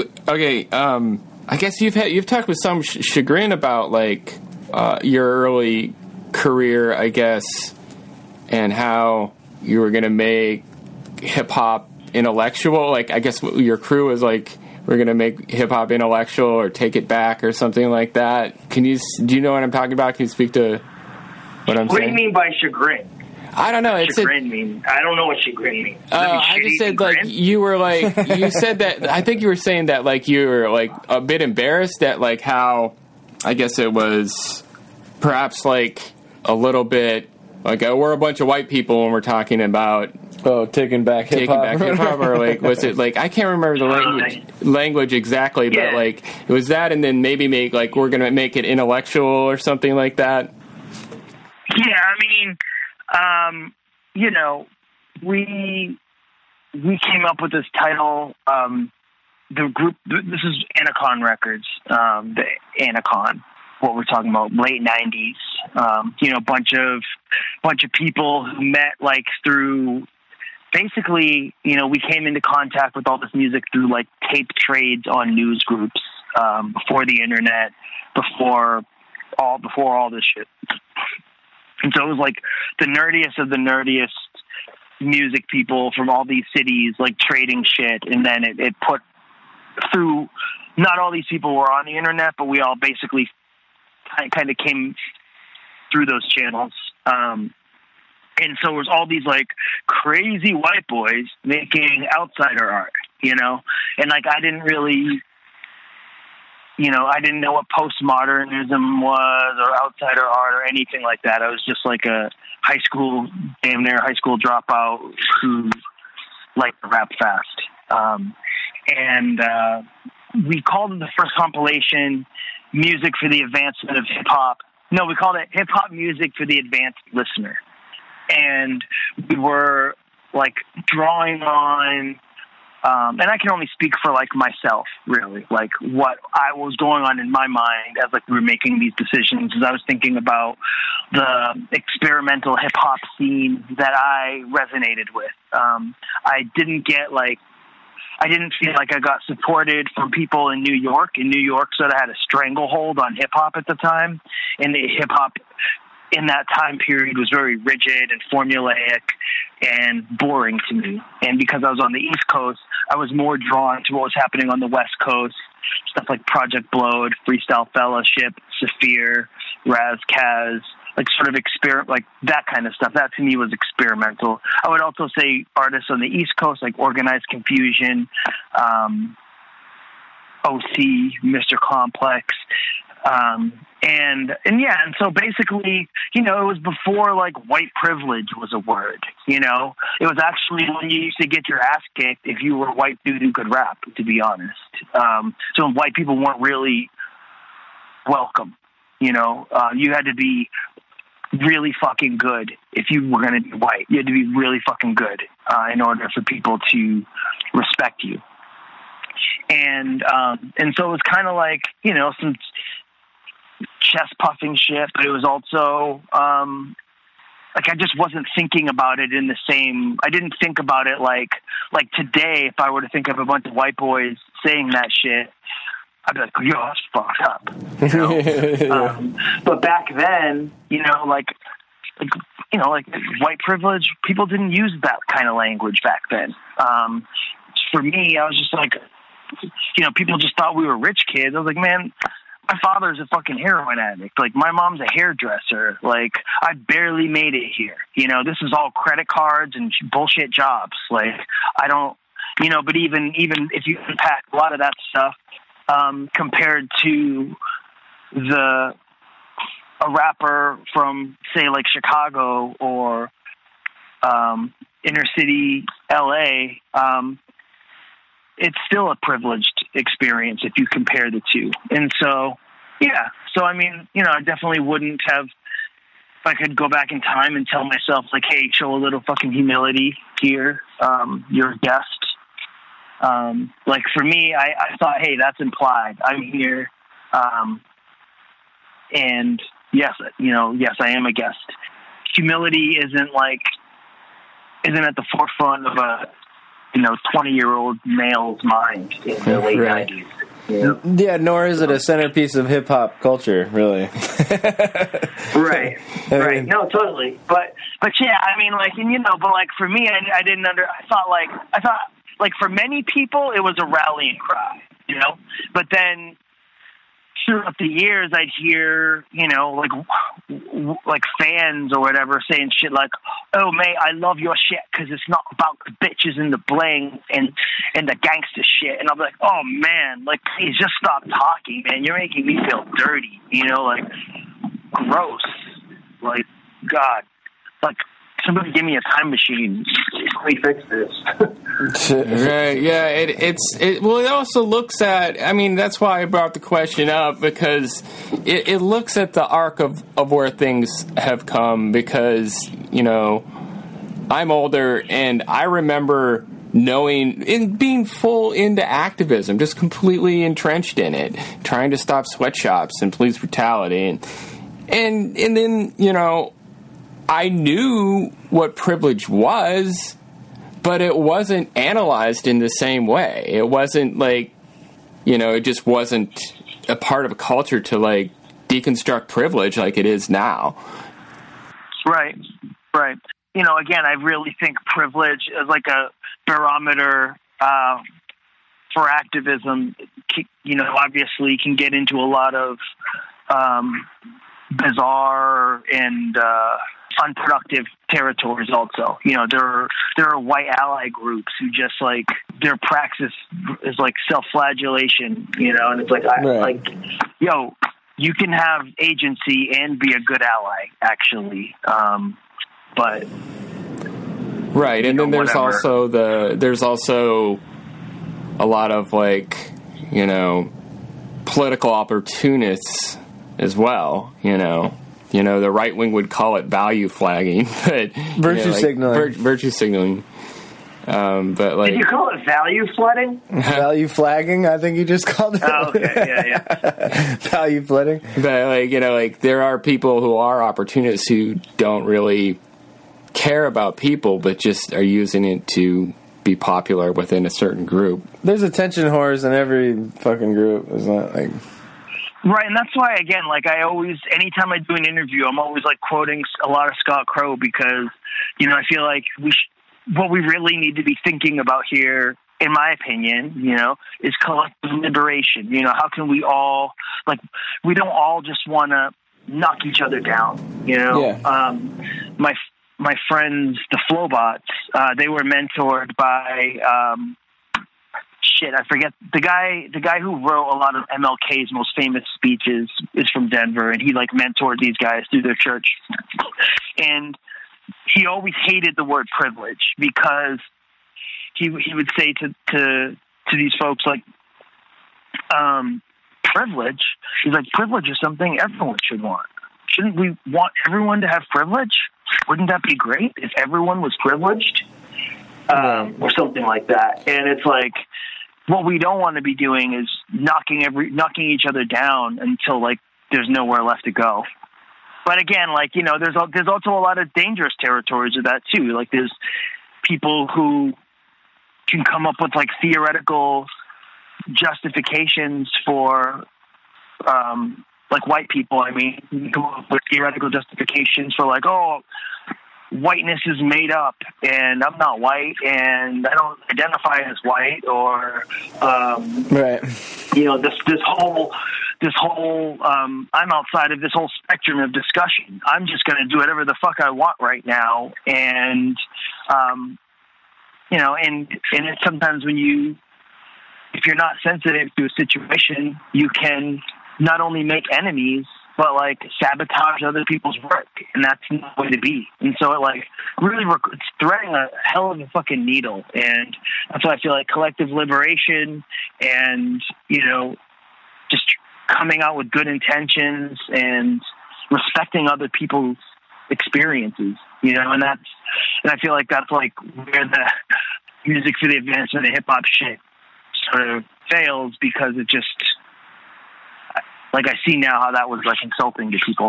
I guess you've talked with some chagrin about, like, your early career, I guess, and how you were going to make hip-hop intellectual. Like, I guess your crew was like, we're going to make hip-hop intellectual or take it back or something like that. Do you know what I'm talking about? Can you speak to what I'm saying? What do you mean by chagrin? I don't know. Chagrin mean? I don't know what chagrin means. I just said, like, you were like, you said that, I think you were saying that, like, you were, like, a bit embarrassed at, like, how, I guess it was perhaps, like, a little bit, like, we're a bunch of white people when we're talking about taking back hip-hop, or, like, was it, like, I can't remember the language exactly, but, yeah, like, it was that, and then maybe make, like, we're going to make it intellectual or something like that? Yeah, I mean, you know, we came up with this title, the group, this is Anacon Records, the Anacon, what we're talking about, late 90s, you know, bunch of people who met, like, through, basically, you know, we came into contact with all this music through, like, tape trades on news groups, before the internet, before all this shit. And so it was like the nerdiest of the nerdiest music people from all these cities, like, trading shit. And then it put through not all these people were on the internet, but we all basically kind of came through those channels. And so it was all these like crazy white boys making outsider art, you know? And like, I didn't really, you know, I didn't know what postmodernism was or outsider art or anything like that. I was just like a damn near high school dropout who liked to rap fast. And we called it the first compilation Music for the Advancement of Hip Hop. No, we called it Hip Hop Music for the Advanced Listener. And we were like drawing on, and I can only speak for like myself, really, like what I was going on in my mind as like we were making these decisions. As I was thinking about the experimental hip hop scene that I resonated with. I didn't feel like I got supported from people in New York. In New York, sort of had a stranglehold on hip hop at the time, and the hip hop in that time period was very rigid and formulaic and boring to me. And because I was on the East Coast, I was more drawn to what was happening on the West Coast, stuff like Project Blowed, Freestyle Fellowship, Saphir, Raz Kaz, like sort of like that kind of stuff. That to me was experimental. I would also say artists on the East Coast like Organized Confusion, OC, Mr. Complex, and so basically, you know, it was before like white privilege was a word, you know. It was actually when you used to get your ass kicked if you were a white dude who could rap, to be honest. So white people weren't really welcome, you know. You had to be really fucking good if you were going to be white. You had to be really fucking good in order for people to respect you. And so it was kind of like, you know, some chest puffing shit, but it was also like I just wasn't thinking about it in the same. I didn't think about it like today. If I were to think of a bunch of white boys saying that shit, I'd be like, yo, that's fucked up. You know? But back then, you know, like white privilege, people didn't use that kind of language back then. For me, I was just like, you know, people just thought we were rich kids. I was like, man, my father's a fucking heroin addict. Like, my mom's a hairdresser. Like, I barely made it here. You know, this is all credit cards and bullshit jobs. Like, I don't, you know, but even if you unpack a lot of that stuff, compared to a rapper from, say, like Chicago or inner city LA, it's still a privileged experience if you compare the two. And so, yeah. So, I mean, you know, I definitely wouldn't have, if I could go back in time and tell myself, like, hey, show a little fucking humility here. You're a guest. Like, for me, I thought, hey, that's implied. I'm here. And yes, you know, yes, I am a guest. Humility isn't at the forefront of a, you know, 20-year-old male's mind in the late 90s. You know? Yeah, nor is it a centerpiece of hip-hop culture, really. Right. No, totally. But yeah, I mean, like, and, you know, but, like, for me, I thought, like, for many people, it was a rallying cry, you know? But then throughout the years, I'd hear, you know, like fans or whatever saying shit like, oh, mate, I love your shit because it's not about the bitches and the bling and the gangster shit. And I'm like, oh, man, like, please just stop talking, man. You're making me feel dirty, you know, like, gross. Like, God, like, somebody give me a time machine. We fix this. Right? Yeah. It also looks at. I mean, that's why I brought the question up, because it looks at the arc of where things have come. Because, you know, I'm older and I remember knowing and being full into activism, just completely entrenched in it, trying to stop sweatshops and police brutality, and then, you know, I knew what privilege was, but it wasn't analyzed in the same way. It wasn't like, you know, it just wasn't a part of a culture to, like, deconstruct privilege like it is now. Right. You know, again, I really think privilege is like a barometer for activism, obviously can get into a lot of bizarre and unproductive territories also. There are white ally groups who just like their praxis is like self-flagellation, and it's like, you can have agency and be a good ally, actually. But right, and then there's also a lot of like, political opportunists as well, the right wing would call it value flagging, but virtue signaling. But like, did you call it value flooding? Value flagging, I think you just called it. Oh, okay, yeah. Value flooding. But there are people who are opportunists who don't really care about people, but just are using it to be popular within a certain group. There's attention whores in every fucking group. It's not like. Right, and that's why, again, like I always, anytime I do an interview, I'm always like quoting a lot of Scott Crow because, I feel like what we really need to be thinking about here, in my opinion, is collective liberation. How can we all, like, we don't all just want to knock each other down, Yeah. My friends, the Flowbots, they were mentored by, I forget the guy who wrote a lot of MLK's most famous speeches is from Denver, and he like mentored these guys through their church. And he always hated the word privilege because he would say to these folks like, privilege. He's like, privilege is something everyone should want. Shouldn't we want everyone to have privilege? Wouldn't that be great if everyone was privileged? Or something like that. And it's like, what we don't want to be doing is knocking each other down until like there's nowhere left to go. But again, like, there's also a lot of dangerous territories of that too. Like there's people who can come up with like theoretical justifications for, like white people. I mean, you can come up with theoretical justifications for like, whiteness is made up, and I'm not white, and I don't identify as white, or right. This whole I'm outside of this whole spectrum of discussion. I'm just going to do whatever the fuck I want right now, and and it's sometimes if you're not sensitive to a situation, you can not only make enemies, but like sabotage other people's work, and that's not the way to be. And so it like really it's threading a hell of a fucking needle, and that's why I feel like collective liberation and just coming out with good intentions and respecting other people's experiences, and I feel like that's like where the music for the advancement of hip hop shit sort of fails, because it just. Like, I see now how that was, like, insulting to people.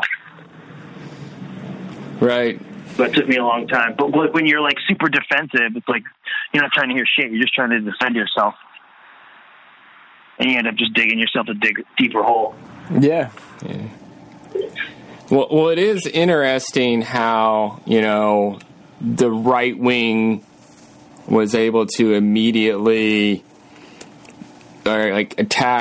Right. But it took me a long time. But when you're, like, super defensive, it's like, you're not trying to hear shit. You're just trying to defend yourself. And you end up just digging yourself a deeper hole. Yeah. Well, it is interesting how, the right wing was able to immediately, attack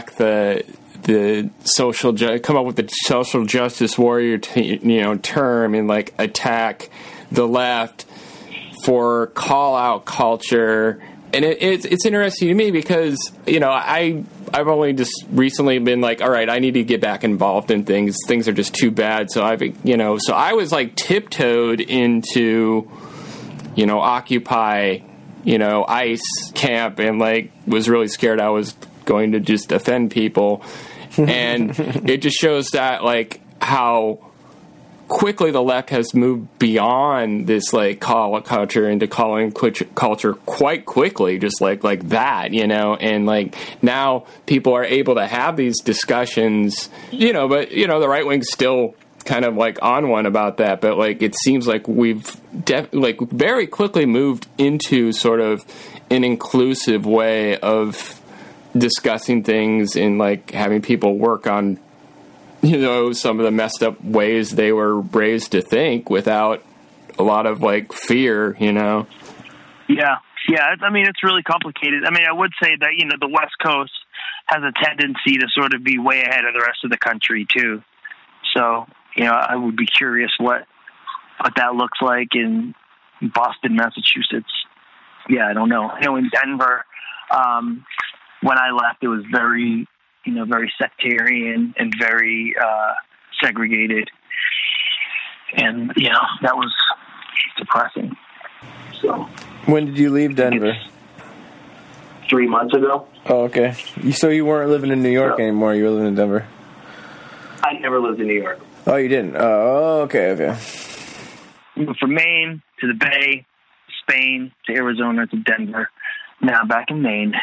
come up with the social justice warrior, term, and like attack the left for call out culture. And it's interesting to me because, I've only just recently been like, all right, I need to get back involved in things. Things are just too bad. So so I was like tiptoed into, Occupy, ICE camp, and like was really scared I was going to just offend people. And it just shows that like how quickly the left has moved beyond this like call culture into calling culture quite quickly, just like that, and like now people are able to have these discussions, but the right wing's still kind of like on one about that, but like it seems like we've very quickly moved into sort of an inclusive way of discussing things and like having people work on some of the messed up ways they were raised to think without a lot of like fear. Yeah, Yeah, I mean, it's really complicated. I mean, I would say that, you know, the West Coast has a tendency to sort of be way ahead of the rest of the country, too. So, you know, I would be curious what that looks like in Boston, Massachusetts. Yeah, I don't know. I know in Denver, when I left, it was very, you know, very sectarian and very segregated. And, you know, that was depressing. So, when did you leave Denver? 3 months ago. Oh, okay. So you weren't living in New York anymore. You were living in Denver. I never lived in New York. Oh, you didn't? Oh, okay. Moved from Maine to the Bay, Spain to Arizona to Denver. Now I'm back in Maine.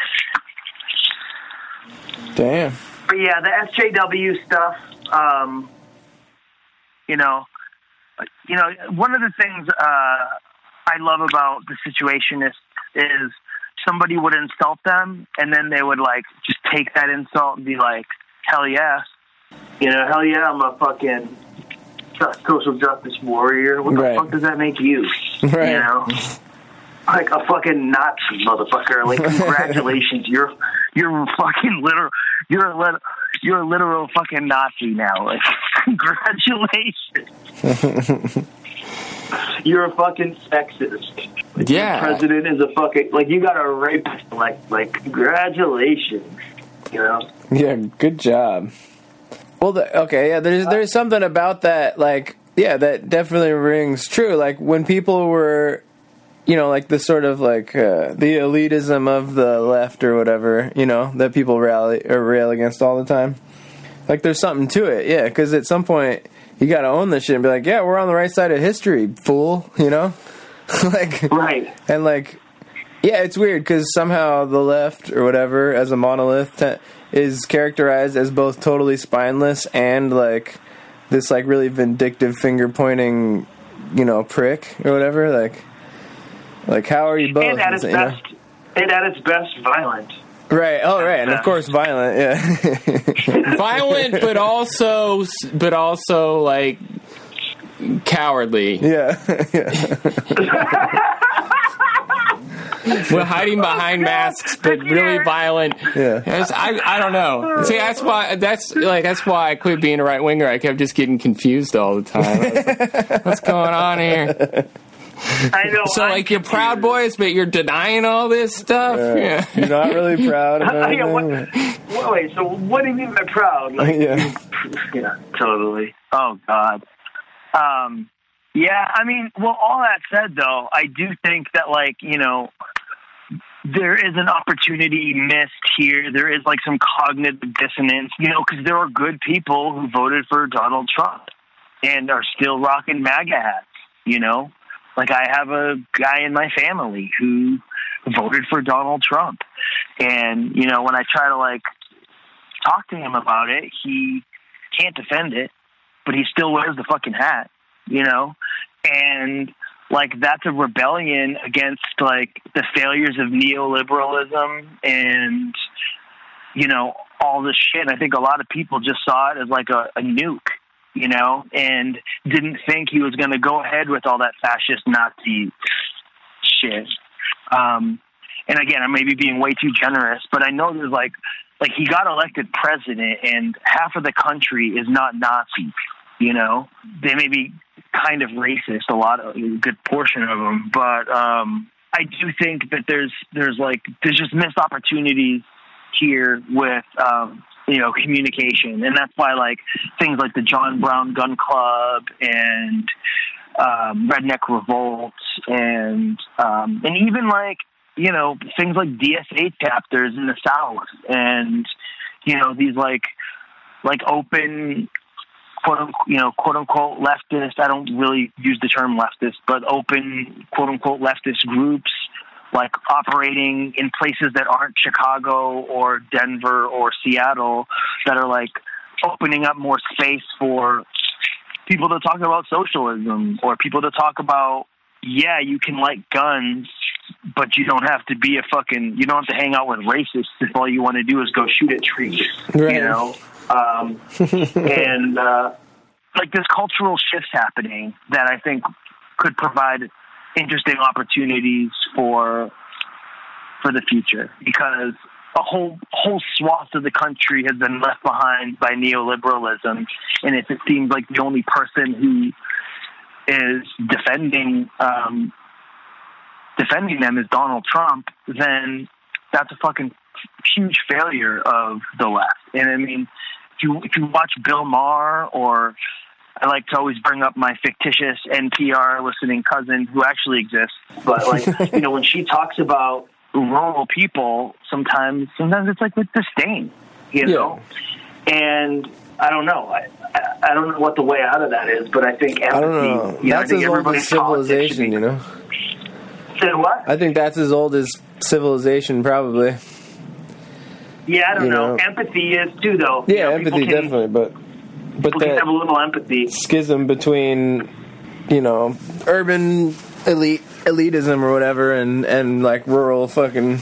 Damn. But yeah, the SJW stuff. You know, one of the things I love about the Situationists is somebody would insult them, and then they would, like, just take that insult and be like, hell yeah. You know, hell yeah, I'm a fucking social justice warrior. What the fuck does that make you? Right. You know? Like a fucking Nazi, motherfucker. Like, congratulations, you're fucking literal. You're a literal fucking Nazi now. Like, congratulations. You're a fucking sexist. Like, yeah. Your president is a fucking, like, you got a rapist. Like, congratulations. You know? Yeah, good job. Well, there's something about that, like, yeah, that definitely rings true. Like, when people were, you know, like, the sort of, like, the elitism of the left or whatever, you know, that people rail against all the time. Like, there's something to it, yeah, because at some point, you gotta own this shit and be like, yeah, we're on the right side of history, fool, you know? Like, right. And, like, yeah, it's weird, because somehow the left, or whatever, as a monolith, is characterized as both totally spineless and, like, this, like, really vindictive finger-pointing, you know, prick, or whatever, like, how are you both? And at its best, violent. Right. Oh, right. And of course, violent. Yeah. Violent, but also like cowardly. Yeah. We're hiding behind masks, but really violent. Yeah. I don't know. See, that's why I quit being a right winger. I kept just getting confused all the time. I was like, what's going on here? I know. So, like, you're Proud Boys, but you're denying all this stuff? Yeah. You're not really proud of anything? Wait, so what do you mean by proud? Like, yeah, totally. Oh, God. Yeah, I mean, well, all that said, though, I do think that, like, you know, there is an opportunity missed here. There is, like, some cognitive dissonance, you know, because there are good people who voted for Donald Trump and are still rocking MAGA hats, you know? Like, I have a guy in my family who voted for Donald Trump. And, you know, when I try to, like, talk to him about it, he can't defend it, but he still wears the fucking hat, you know? And, like, that's a rebellion against, like, the failures of neoliberalism and, you know, all this shit. And I think a lot of people just saw it as, like, a nuke. You know, and didn't think he was going to go ahead with all that fascist Nazi shit. And again, I may be being way too generous, but I know there's like he got elected president and half of the country is not Nazi, you know? They may be kind of racist, a good portion of them, but I do think that there's just missed opportunities here with, you know, communication. And that's why, like, things like the John Brown Gun Club and Redneck Revolt and even, like, you know, things like DSA chapters in the South and, you know, these, like open, quote unquote leftist, I don't really use the term leftist, but open, quote unquote leftist groups, like operating in places that aren't Chicago or Denver or Seattle, that are like opening up more space for people to talk about socialism or people to talk about, yeah, you can like guns, but you don't have to be you don't have to hang out with racists if all you want to do is go shoot at trees, right. You know? And like there's cultural shifts happening that I think could provide interesting opportunities for for the future, because a whole swath of the country has been left behind by neoliberalism, and if it seems like the only person who is defending them is Donald Trump, then that's a fucking huge failure of the left. And I mean, if you watch Bill Maher, or I like to always bring up my fictitious NPR listening cousin who actually exists, but like, you know, when she talks about rural people, sometimes it's like with disdain, you know? And I don't know. I don't know what the way out of that is, but I think empathy, I don't know. You know, that's as old as civilization, you know? Say what? I think that's as old as civilization, probably. Yeah, I don't know. Empathy is too, though. Yeah, empathy definitely, but people can have a little empathy. Schism between, you know, urban elitism or whatever, and like rural fucking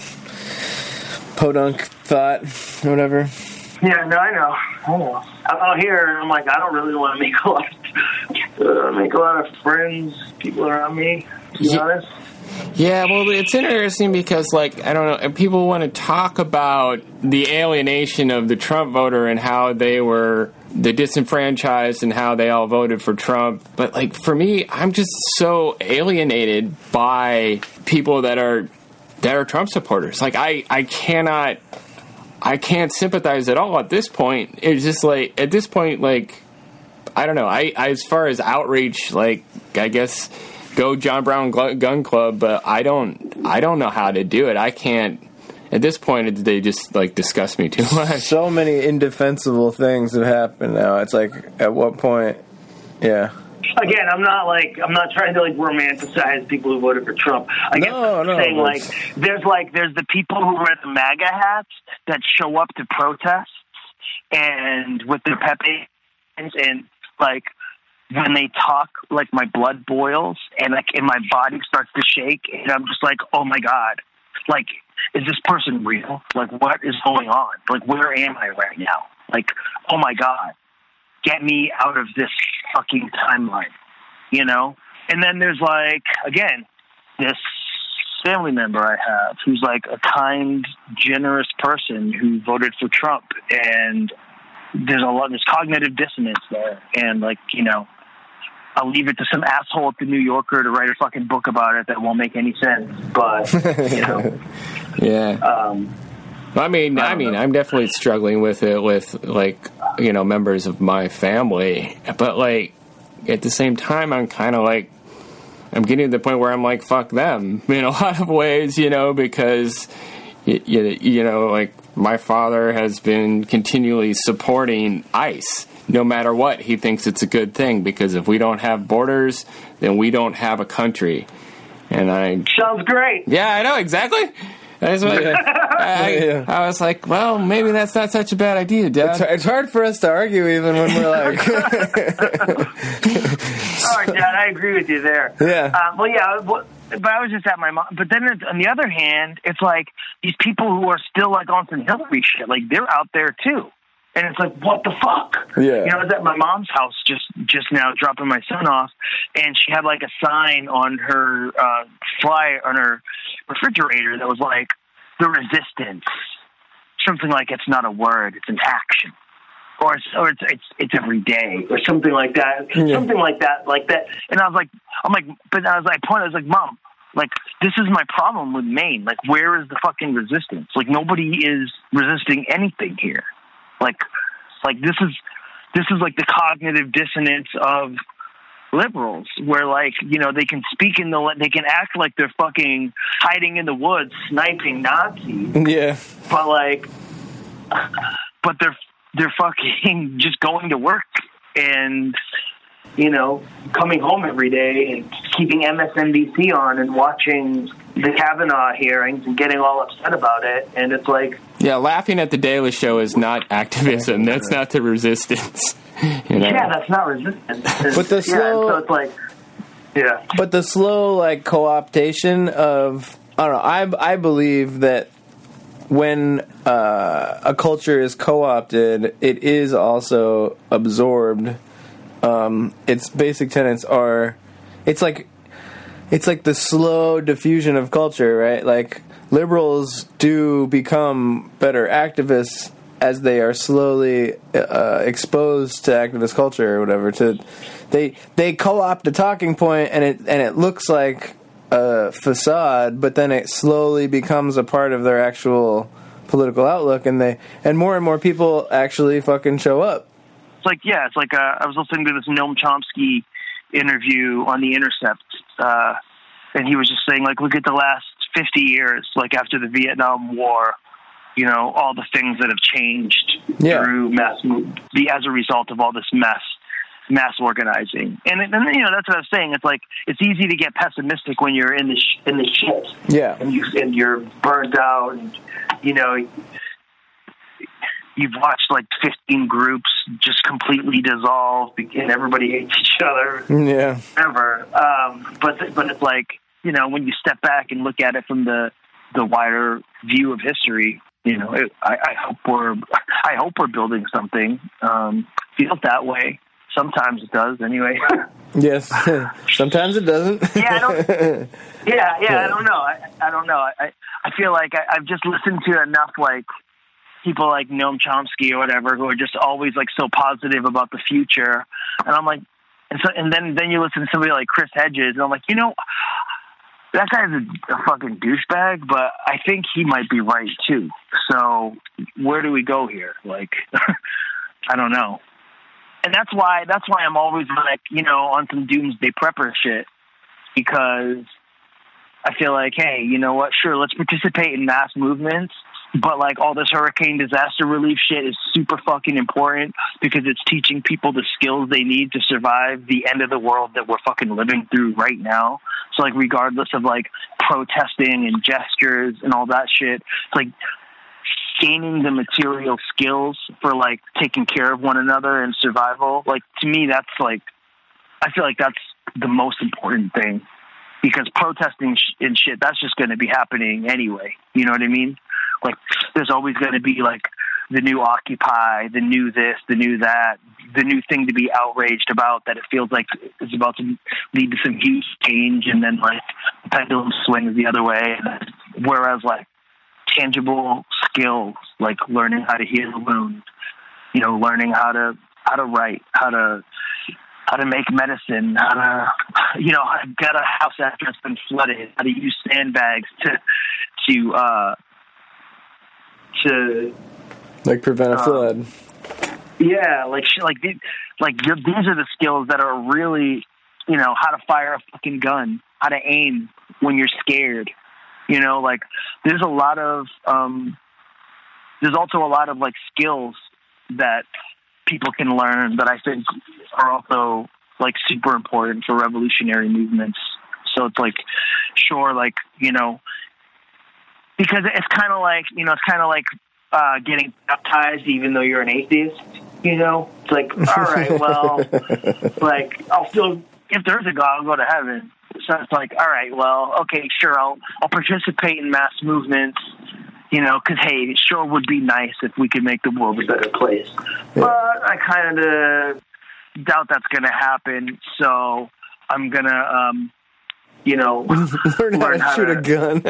podunk thought or whatever. Yeah, no, I know. I'm out here, and I'm like, I don't really want to make a lot of friends, people around me, to be honest. Yeah, well, it's interesting because, like, I don't know, people want to talk about the alienation of the Trump voter and how they were the disenfranchised and how they all voted for Trump. But, like, for me, I'm just so alienated by people that are Trump supporters. Like, I can't sympathize at all at this point. It's just, like, at this point, like, I don't know. I as far as outreach, like, I guess go John Brown Gun Club, but I don't know how to do it. I can't. At this point, they just like disgust me too much. So many indefensible things have happened now. It's like, at what point? Yeah. Again, I'm not trying to like romanticize people who voted for Trump. I guess I'm saying there's the people who wear the MAGA hats that show up to protests and with their Pepe and like. When they talk, like, my blood boils and, like, and my body starts to shake, and I'm just like, oh, my God. Like, is this person real? Like, what is going on? Like, where am I right now? Like, oh, my God. Get me out of this fucking timeline, you know? And then there's, like, again, this family member I have who's, like, a kind, generous person who voted for Trump, and there's cognitive dissonance there, and, like, you know, I'll leave it to some asshole at the New Yorker to write a fucking book about it that won't make any sense. But you know, yeah. I mean, I'm definitely struggling with it with like, you know, members of my family. But like at the same time, I'm kind of like I'm getting to the point where I'm like, fuck them in a lot of ways, you know, because you know, like my father has been continually supporting ICE. No matter what, he thinks it's a good thing, because if we don't have borders, then we don't have a country. And sounds great. Yeah, I know, exactly. That's what, I was like, well, maybe that's not such a bad idea, Dad. It's hard for us to argue even when we're like... All right, Dad, I agree with you there. Yeah. But I was just at my mom. But then on the other hand, it's like these people who are still like on some Hillary shit, like they're out there too. And it's like, what the fuck? Yeah. You know, I was at my mom's house just now dropping my son off, and she had like a sign on her on her refrigerator that was like, the resistance. Something like, it's not a word, it's an action. Or it's every day, or something like that. Yeah. Something like that. And I was like, I was like, Mom, like, this is my problem with Maine. Like, where is the fucking resistance? Like, nobody is resisting anything here. Like this is like the cognitive dissonance of liberals, where like, you know, they can they can act like they're fucking hiding in the woods sniping Nazis. Yeah. But they're fucking just going to work and, you know, coming home every day and keeping MSNBC on and watching the Kavanaugh hearings and getting all upset about it. And it's like... Yeah, laughing at the Daily Show is not activism. That's not the resistance. You know? Yeah, that's not resistance. But the slow... so it's like... Yeah. But the slow, like, co-optation of... I don't know. I believe that when a culture is co-opted, it is also absorbed. Its basic tenets are... It's like the slow diffusion of culture, right? Like liberals do become better activists as they are slowly exposed to activist culture or whatever. They co-opt a talking point, and it looks like a facade, but then it slowly becomes a part of their actual political outlook, and more and more people actually fucking show up. It's like I was listening to this Noam Chomsky interview on The Intercept, and he was just saying, like, look at the last 50 years, like after the Vietnam War, you know, all the things that have changed through as a result of all this mass organizing. And you know, that's what I was saying. It's like, it's easy to get pessimistic when you're in the shit. Yeah. And you're burned out, and, you know, you've watched like 15 groups just completely dissolve and everybody hates each other. Yeah. Ever. But it's like, you know, when you step back and look at it from the wider view of history, you know, I hope we're building something. Feels that way. Sometimes it does, anyway. Yes. Sometimes it doesn't. I don't know. I don't know. I feel like I've just listened to enough, like, people like Noam Chomsky or whatever, who are just always like so positive about the future, and I'm like, and then you listen to somebody like Chris Hedges, and I'm like, you know, that guy's a fucking douchebag, but I think he might be right too. So where do we go here? Like, I don't know. And that's why I'm always like, you know, on some doomsday prepper shit, because I feel like, hey, you know what? Sure, let's participate in mass movements, but like all this hurricane disaster relief shit is super fucking important because it's teaching people the skills they need to survive the end of the world that we're fucking living through right now. So like, regardless of like protesting and gestures and all that shit, it's like gaining the material skills for like taking care of one another and survival. Like, to me, that's like, I feel like that's the most important thing, because protesting and shit, that's just going to be happening anyway. You know what I mean? Like, there's always going to be like the new Occupy, the new this, the new that, the new thing to be outraged about that it feels like is about to lead to some huge change, and then like the pendulum swings the other way. Whereas like tangible skills, like learning how to heal a wound, you know, learning how to write, how to make medicine, how to get a house after it's been flooded, how to use sandbags to like prevent a flood. Yeah, these are the skills that are really, you know, how to fire a fucking gun, how to aim when you're scared. You know, like there's also a lot of like skills that people can learn that I think are also like super important for revolutionary movements. So it's like, sure, like, you know, because it's kind of like, you know, getting baptized even though you're an atheist, you know? It's like, all right, well, like, I'll still, if there's a God, I'll go to heaven. So it's like, all right, well, okay, sure, I'll participate in mass movements, you know, because, hey, it sure would be nice if we could make the world a better place. Yeah. But I kind of doubt that's going to happen, so I'm going to, you know, learn how to shoot a gun.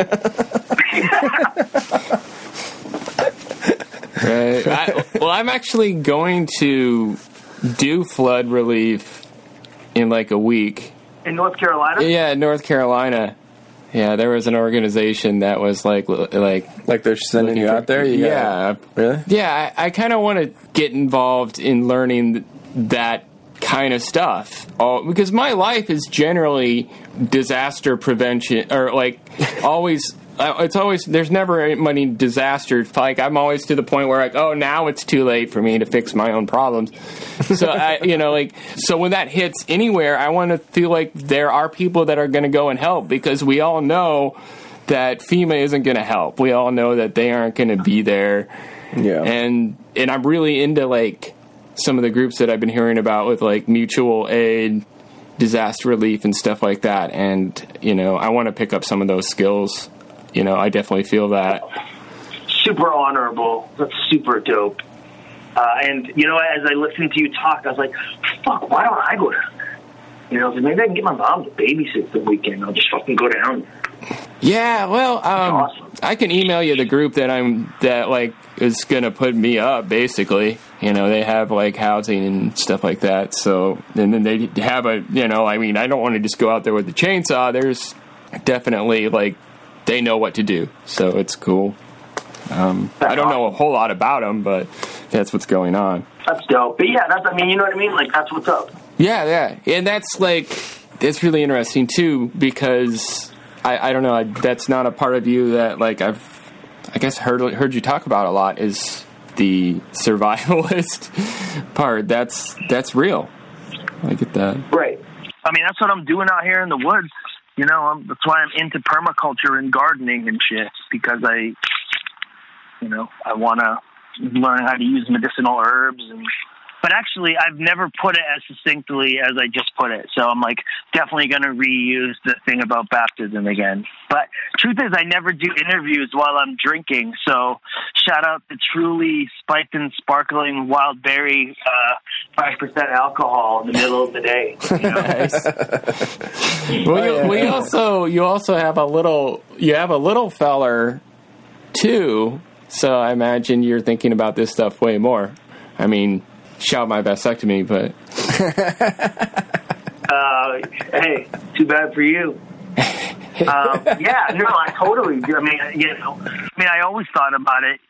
Right. I'm actually going to do flood relief in like a week. In North Carolina? Yeah, North Carolina. Yeah, there was an organization that was like they're sending you out there? Really? Yeah, I kind of want to get involved in learning that kind of stuff. Because my life is generally disaster prevention, or like always... It's always, there's never any disaster. Like, I'm always to the point where, like, oh, now it's too late for me to fix my own problems. So, so when that hits anywhere, I want to feel like there are people that are going to go and help, because we all know that FEMA isn't going to help. We all know that they aren't going to be there. Yeah. And I'm really into, like, some of the groups that I've been hearing about with, like, mutual aid, disaster relief, and stuff like that. And, you know, I want to pick up some of those skills. You know, I definitely feel that. Super honorable. That's super dope. And, you know, as I listened to you talk, I was like, fuck, why don't I go down there? You know, maybe I can get my mom to babysit the weekend. I'll just fucking go down there. Yeah, well, awesome. I can email you the group that is gonna put me up. Basically, they have like housing and stuff like that. So, and then they have I don't want to just go out there with the chainsaw. There's definitely like they know what to do, so it's cool. I don't know a whole lot about them, but that's what's going on. That's dope. But yeah, you know what I mean? Like, that's what's up. Yeah. And that's it's really interesting too, because I don't know, that's not a part of you that like I guess heard you talk about a lot, is the survivalist part. That's real. I get that. Right. I mean, that's what I'm doing out here in the woods. That's why I'm into permaculture and gardening and shit, because I want to learn how to use medicinal herbs. But actually, I've never put it as succinctly as I just put it. So I'm like definitely going to reuse the thing about baptism again. But truth is, I never do interviews while I'm drinking. So shout out to Truly Spiked and Sparkling Wild Berry 5% alcohol in the middle of the day. Nice. Well, you also have a little feller too. So I imagine you're thinking about this stuff way more. I mean, shout my vasectomy, but hey, too bad for you. Yeah, no, I totally do. I mean, I always thought about it,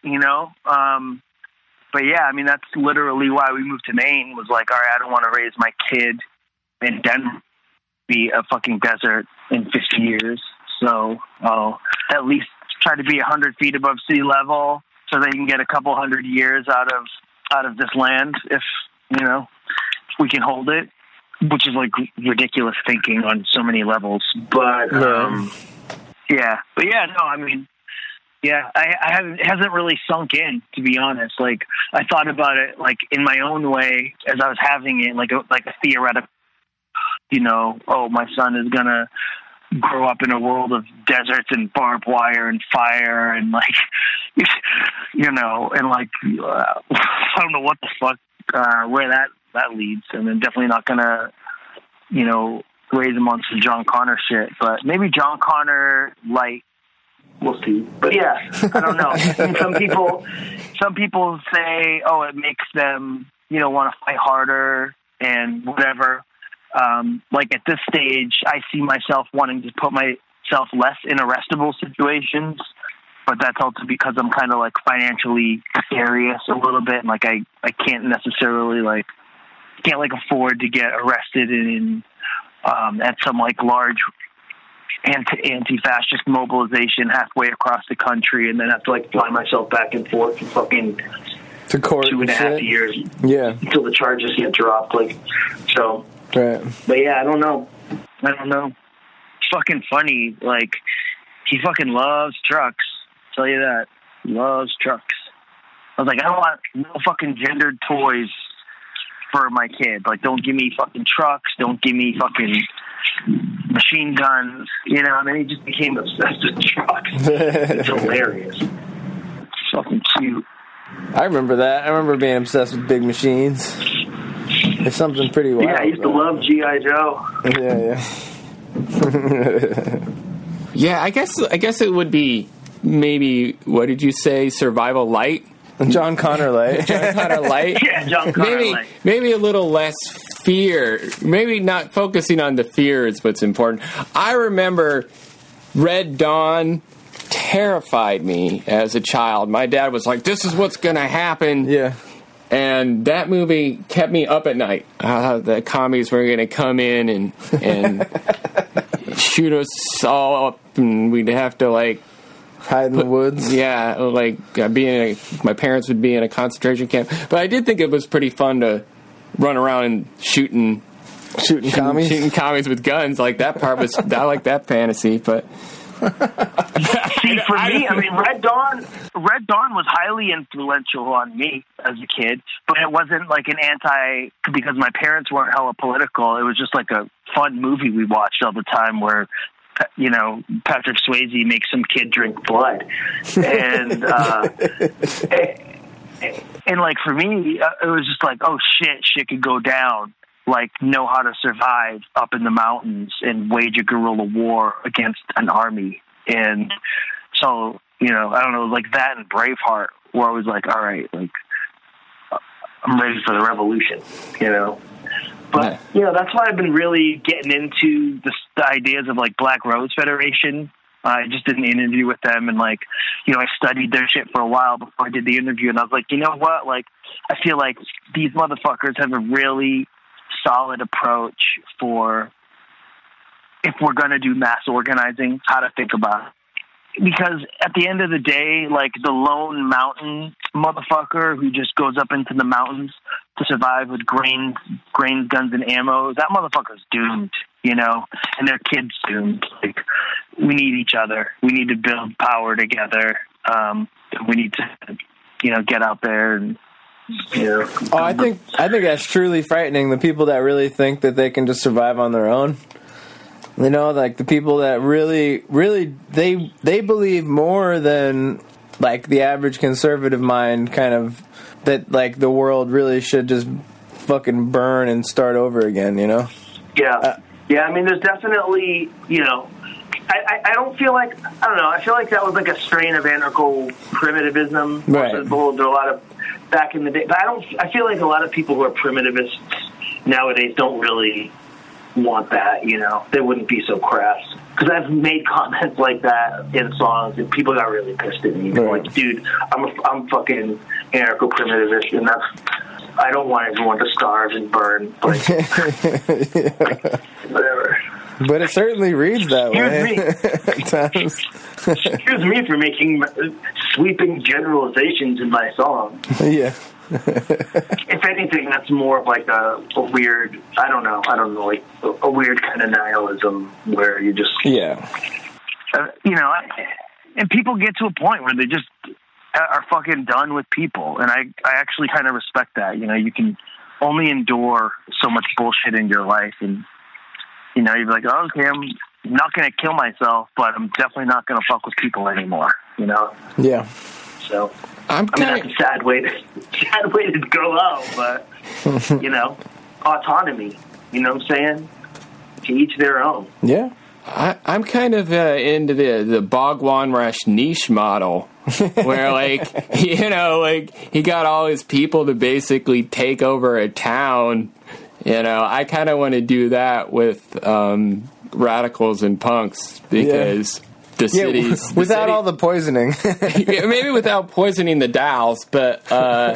but yeah, I mean, that's literally why we moved to Maine, was like, all right, I don't want to raise my kid in Denver, be a fucking desert in 50 years. So I'll at least try to be 100 feet above sea level so they can get a couple hundred years out of this land if we can hold it, which is like ridiculous thinking on so many levels. But it hasn't really sunk in, to be honest. Like, I thought about it like in my own way as I was having it, like a theoretical, my son is gonna grow up in a world of deserts and barbed wire and fire and like, and like, I don't know what the fuck, where that leads. And then definitely not gonna, raise him on some John Connor shit, but maybe John Connor light. We'll see. But yeah, I don't know. Some people say, oh, it makes them, want to fight harder and whatever. Like at this stage, I see myself wanting to put myself less in arrestable situations, but that's also because I'm kind of like financially serious a little bit, and like I can't necessarily can't afford to get arrested in at some like large anti-fascist mobilization halfway across the country, and then have to fly myself back and forth for fucking to court 2.5 years, until the charges get dropped. So. Right. But yeah, I don't know. It's fucking funny. Like, he fucking loves trucks. I'll tell you that. He loves trucks. I was like, I don't want no fucking gendered toys for my kid. Like, don't give me fucking trucks. Don't give me fucking machine guns. And then he just became obsessed with trucks. It's hilarious. It's fucking cute. I remember that. I remember being obsessed with big machines. It's something pretty wild. Yeah, I used to love G.I. Joe. Yeah. Yeah, I guess it would be maybe, what did you say, survival light? John Connor light. John Connor light. Yeah, John Connor light. Maybe a little less fear. Maybe not focusing on the fear is what's important. I remember Red Dawn terrified me as a child. My dad was like, this is what's going to happen. Yeah. And that movie kept me up at night. The commies were going to come in and shoot us all up, and we'd have to hide in the woods. Yeah, my parents would be in a concentration camp. But I did think it was pretty fun to run around and shooting commies with guns. Like, that part was, I like that fantasy, but. See, for me, I mean, Red Dawn was highly influential on me as a kid, but it wasn't like because my parents weren't hella political. It was just like a fun movie we watched all the time where, Patrick Swayze makes some kid drink blood. And, and like, for me, it was just like, oh shit could go down. Like, know how to survive up in the mountains and wage a guerrilla war against an army. And So, you know, I don't know, like that and Braveheart, where I was like, all right, like, I'm ready for the revolution, you know? But, you know, that's why I've been really getting into the ideas of, like, Black Rose Federation. I just did an interview with them, and, like, you know, I studied their shit for a while before I did the interview, and I was like, you know what? Like, I feel like these motherfuckers have a really solid approach for if we're going to do mass organizing, how to think about it. Because at the end of the day, like, the lone mountain motherfucker who just goes up into the mountains to survive with grains, guns, and ammo, that motherfucker's doomed, you know, and their kid's doomed. Like, we need each other. We need to build power together. We need to, you know, get out there and, you know. Oh, I think that's truly frightening. The people that really think that they can just survive on their own. You know, like the people that really, they believe more than like the average conservative mind, kind of, that like the world really should just fucking burn and start over again, you know? Yeah. Yeah, I mean, there's definitely, you know, I don't feel like, I don't know, I feel like that was like a strain of anarcho-primitivism. Right. There are a lot of, back in the day, but I feel like a lot of people who are primitivists nowadays don't really want that, you know. They wouldn't be so crass. Because I've made comments like that in songs, and people got really pissed at me. Right. Like, dude, I'm fucking anarcho-primitivist, and I don't want everyone to starve and burn. Like, whatever. But it certainly reads that way. Excuse me for making sweeping generalizations in my song. Yeah. If anything, that's more of like a weird, I don't know, like a weird kind of nihilism where you just, you know, and people get to a point where they just are fucking done with people, and I actually kind of respect that. You know, you can only endure so much bullshit in your life, and you know, you're like, oh, okay, I'm not going to kill myself, but I'm definitely not going to fuck with people anymore. You know? Yeah. So. I mean, that's a sad way to go out, but, you know, autonomy, you know what I'm saying? To each their own. Yeah. I'm kind of into the Bhagwan Rajneesh model, where, like, you know, like, he got all his people to basically take over a town. You know, I kind of want to do that with radicals and punks, because... The cities. Without all the poisoning. Yeah, maybe without poisoning the dolls, but... well,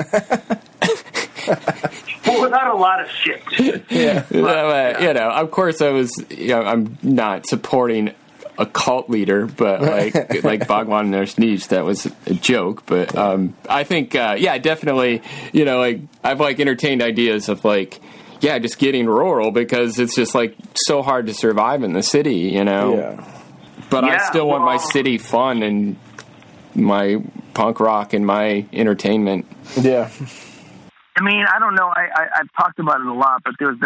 without a lot of shit. Yeah. You know, of course I was... You know, I'm not supporting a cult leader, but like Bhagwan Rajneesh, that was a joke. But I think, definitely, you know, like, I've, like, entertained ideas of, like, just getting rural, because it's just, like, so hard to survive in the city, you know? Yeah. But I still want my city fun and my punk rock and my entertainment. Yeah. I mean, I don't know. I've talked about it a lot, but there's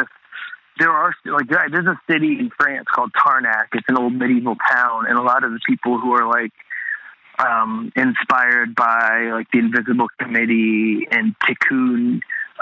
a city in France called Tarnac. It's an old medieval town, and a lot of the people who are like inspired by like the Invisible Committee and Tikkun,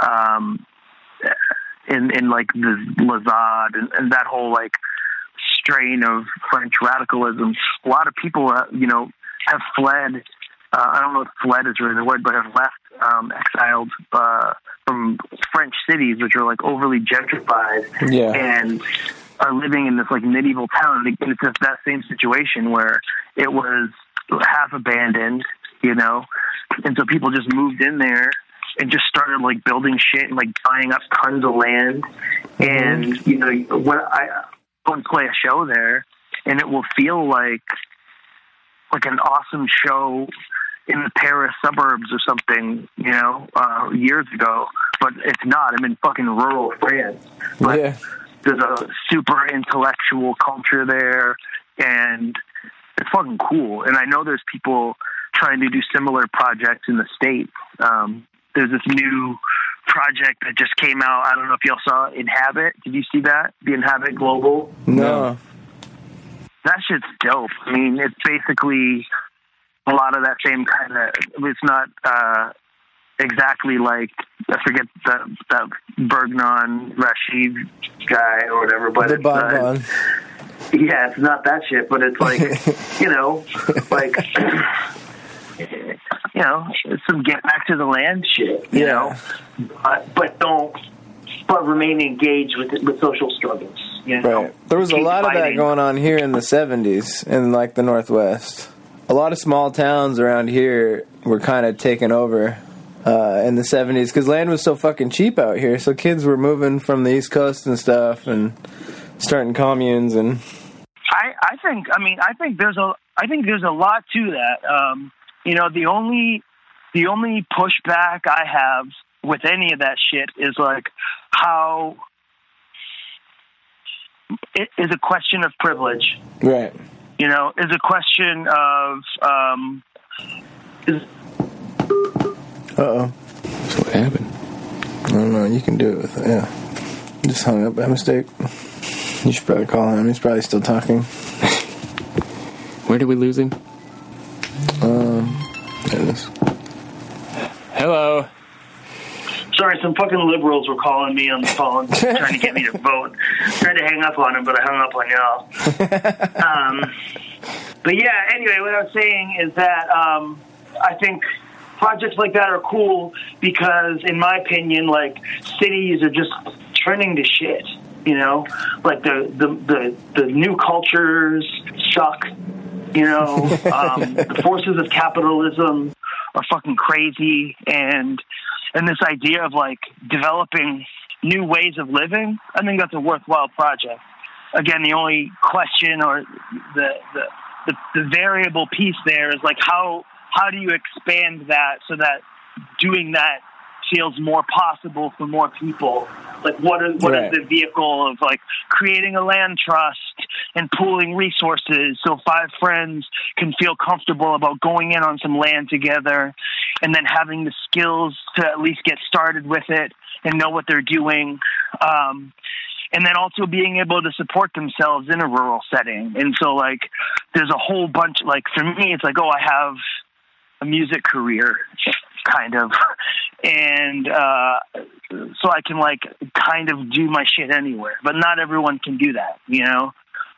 in like the Lazad and that whole like strain of French radicalism. A lot of people, you know, have fled. I don't know if fled is really the word, but have left, exiled from French cities, which are like overly gentrified, and are living in this like medieval town. And it's just that same situation where it was half abandoned, you know, and so people just moved in there and just started like building shit and like buying up tons of land. And you know, when I and play a show there, and it will feel like an awesome show in the Paris suburbs or something, you know, years ago, but it's not. I'm in fucking rural France, but there's a super intellectual culture there, and it's fucking cool. And I know there's people trying to do similar projects in the States. There's this new project that just came out. I don't know if y'all saw Inhabit. Did you see that? The Inhabit Global? No. That shit's dope. I mean, it's basically a lot of that same kind of... It's not exactly like... I forget that Bergnon Rashid guy or whatever, but the Bhagwan. Yeah, it's not that shit, but it's like, you know, like, you know, it's some get back to the land shit, you know, but remain engaged with social struggles, you know. Right. There was a lot of that going on here in the 70s in, like, the Northwest. A lot of small towns around here were kind of taken over in the 70s because land was so fucking cheap out here, so kids were moving from the East Coast and stuff and starting communes. And I think there's a lot to that. You know, the only pushback I have with any of that shit is like how it is a question of privilege, right? You know, is a question of So what happened? I don't know. You can do it with it. Yeah, just hung up by mistake. You should probably call him. He's probably still talking. Where did we lose him? There it is. Hello. Sorry, some fucking liberals were calling me on the phone, trying to get me to vote. Tried to hang up on them, but I hung up on y'all. But yeah, anyway, what I was saying is that I think projects like that are cool because, in my opinion, like, cities are just turning to shit. You know, like the new cultures suck. You know, the forces of capitalism are fucking crazy, and this idea of like developing new ways of living, I think that's a worthwhile project. Again, the only question or the variable piece there is like how do you expand that so that doing that feels more possible for more people? Like what is the vehicle of like creating a land trust and pooling resources so 5 friends can feel comfortable about going in on some land together and then having the skills to at least get started with it and know what they're doing. And then also being able to support themselves in a rural setting. And so like there's a whole bunch, like for me it's like, oh, I have a music career kind of, and so I can like kind of do my shit anywhere, but not everyone can do that, you know.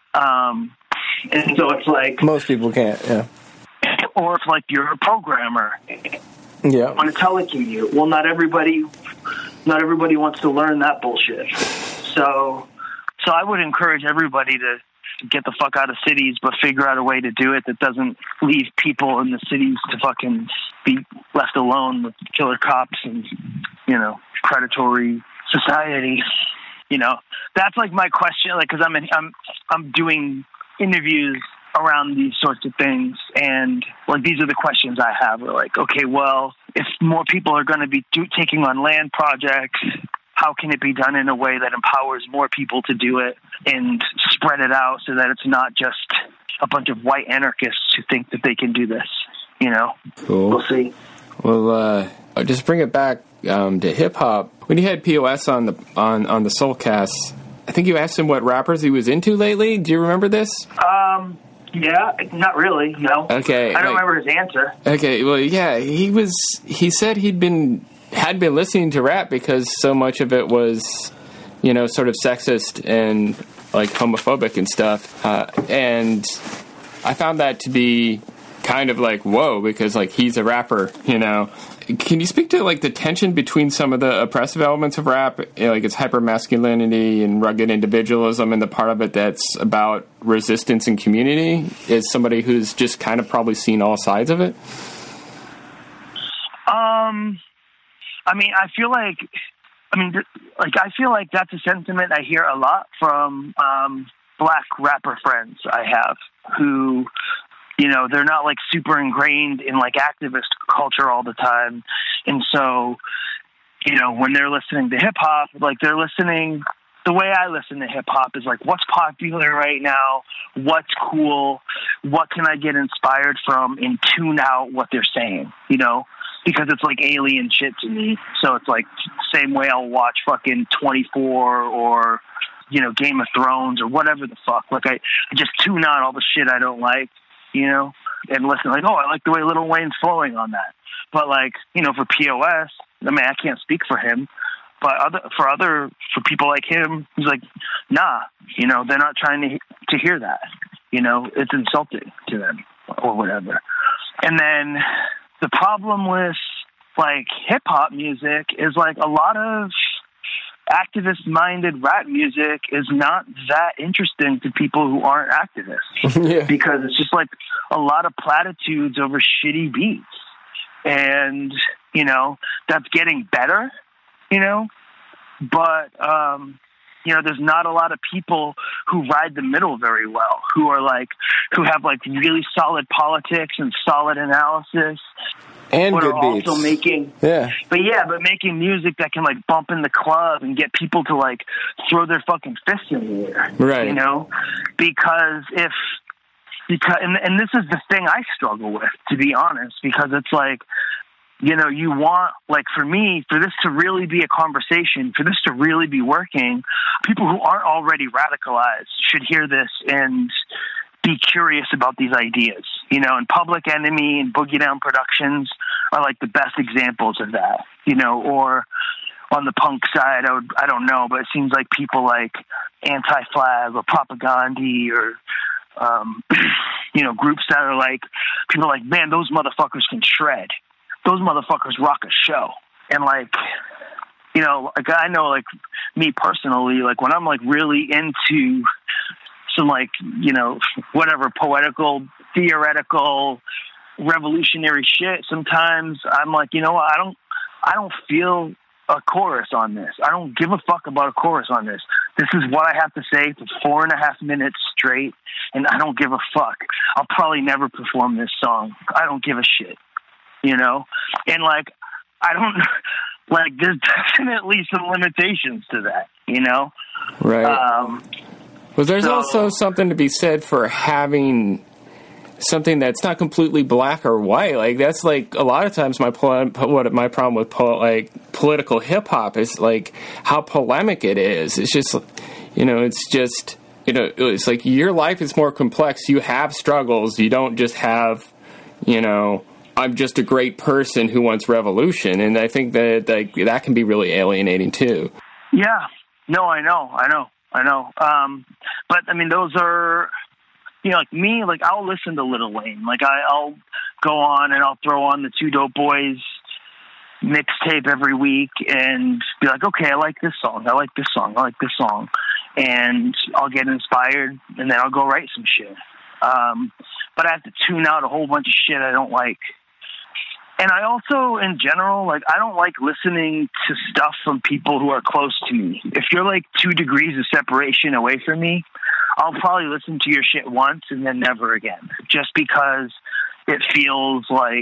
And so it's like most people can't, yeah. Or if like you're a programmer, yeah, on a telecommute. Well, not everybody wants to learn that bullshit. So I would encourage everybody to get the fuck out of cities, but figure out a way to do it that doesn't leave people in the cities to fucking be left alone with killer cops and, you know, predatory society. You know, that's like my question, like, because I'm doing interviews around these sorts of things, and like these are the questions I have. We're like, okay, well, if more people are going to be taking on land projects, how can it be done in a way that empowers more people to do it and spread it out so that it's not just a bunch of white anarchists who think that they can do this, you know? Cool. We'll see. Well, just bring it back to hip-hop. When you had POS on the Soulcast, I think you asked him what rappers he was into lately. Do you remember this? Yeah, not really, no. Okay. I don't remember his answer. Okay, well, yeah, he said had been listening to rap because so much of it was, you know, sort of sexist and like homophobic and stuff. And I found that to be kind of like, whoa, because like he's a rapper, you know. Can you speak to like the tension between some of the oppressive elements of rap, you know, like its hypermasculinity and rugged individualism, and the part of it that's about resistance and community? As somebody who's just kind of probably seen all sides of it. I mean, I feel like that's a sentiment I hear a lot from black rapper friends I have who, you know, they're not like super ingrained in like activist culture all the time. And so, you know, when they're listening to hip hop, like they're listening, the way I listen to hip hop is like, what's popular right now? What's cool? What can I get inspired from and tune out what they're saying, you know? Because it's like alien shit to me. So it's like same way I'll watch fucking 24 or, you know, Game of Thrones or whatever the fuck. Like I just tune out all the shit I don't like, you know, and listen like, oh, I like the way Lil Wayne's flowing on that. But like, you know, for POS, I mean, I can't speak for him, But for people like him, he's like, nah, you know, they're not trying to hear that. You know, it's insulting to them or whatever. And then the problem with like hip hop music is like a lot of activist-minded rap music is not that interesting to people who aren't activists because it's just like a lot of platitudes over shitty beats. And, you know, that's getting better, you know, but, you know, there's not a lot of people who ride the middle very well, who have like really solid politics and solid analysis. And but good are beats. Also making, but making music that can like bump in the club and get people to like throw their fucking fists in the air, right? You know, because and this is the thing I struggle with, to be honest, because it's like, you know, you want, like, for me, for this to really be a conversation, for this to really be working, people who aren't already radicalized should hear this and be curious about these ideas, you know, and Public Enemy and Boogie Down Productions are like the best examples of that, you know, or on the punk side, I don't know, but it seems like people like Anti-Flag or Propagandhi or, you know, groups that are like, people are like, man, those motherfuckers can shred. Those motherfuckers rock a show. And like, you know, like I know, like me personally, like when I'm like really into some like, you know, whatever poetical, theoretical, revolutionary shit, sometimes I'm like, you know what, I don't feel a chorus on this. I don't give a fuck about a chorus on this. This is what I have to say for 4.5 minutes straight, and I don't give a fuck. I'll probably never perform this song. I don't give a shit, you know? And like, I don't, like, there's definitely some limitations to that, you know? Right. Well, there's also something to be said for having something that's not completely black or white. Like, that's like a lot of times my problem with political hip hop is like how polemic it is. It's just, you know, it's like your life is more complex. You have struggles. You don't just have, you know, I'm just a great person who wants revolution. And I think that can be really alienating too. Yeah. No, I know. But I mean, those are, you know, like me, like I'll listen to Lil Wayne. Like I'll go on and I'll throw on the Two Dope Boys mixtape every week and be like, okay, I like this song. And I'll get inspired and then I'll go write some shit. But I have to tune out a whole bunch of shit I don't like. And I also, in general, like, I don't like listening to stuff from people who are close to me. If you're like 2 degrees of separation away from me, I'll probably listen to your shit once and then never again, just because it feels like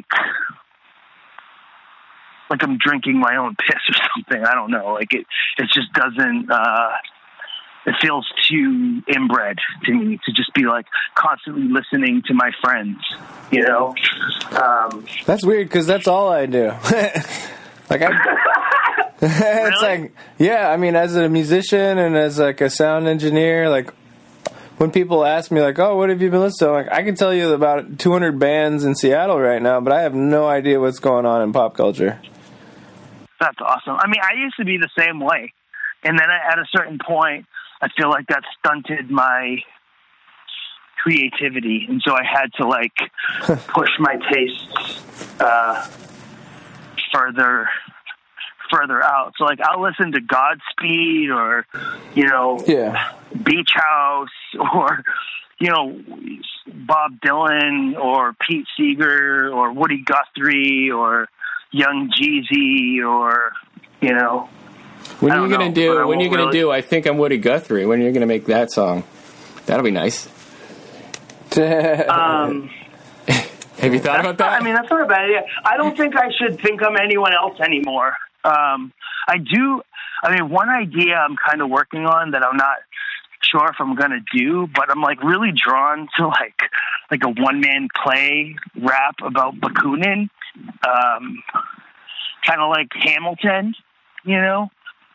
I'm drinking my own piss or something. I don't know. Like it just doesn't, it feels too inbred to me to just be like constantly listening to my friends, you know? That's weird because that's all I do. Like it's like, yeah, I mean, as a musician and as like a sound engineer, like when people ask me like, oh, what have you been listening to? Like, I can tell you about 200 bands in Seattle right now, but I have no idea what's going on in pop culture. That's awesome. I mean, I used to be the same way. And then at a certain point, I feel like that stunted my creativity. And so I had to like push my tastes further out. So like I'll listen to Godspeed or, you know, Beach House or, you know, Bob Dylan or Pete Seeger or Woody Guthrie or Young Jeezy or, you know. When are you going to do I Think I'm Woody Guthrie? When are you going to make that song? That'll be nice. Have you thought about that? I mean, that's not a bad idea. I don't think I should think I'm anyone else anymore. I mean, one idea I'm kind of working on that I'm not sure if I'm going to do, but I'm like really drawn to like a one-man play rap about Bakunin, kind of like Hamilton, you know?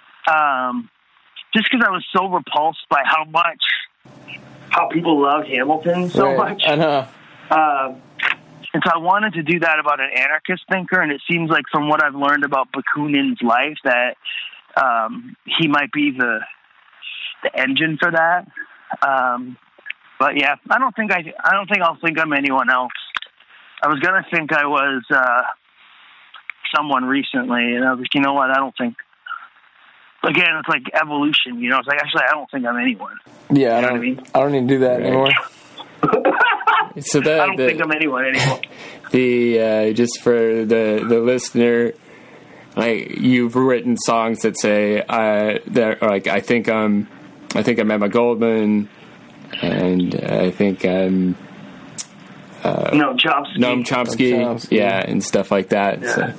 Just because I was so repulsed by how people love Hamilton so much. I know. And so I wanted to do that about an anarchist thinker, and it seems like from what I've learned about Bakunin's life that he might be the engine for that. But yeah, I don't think I'll think I'm anyone else. I was gonna think I was someone recently, and I was like, you know what? I don't think. Again, it's like evolution, you know. It's like, actually, I don't think I'm anyone. Yeah, I don't need to do that anymore. So I don't think I'm anyone anymore. Just for the listener, like, you've written songs that say that, like, I think I'm Emma Goldman, and I think I'm Noam Chomsky. Yeah, and stuff like that. Yeah.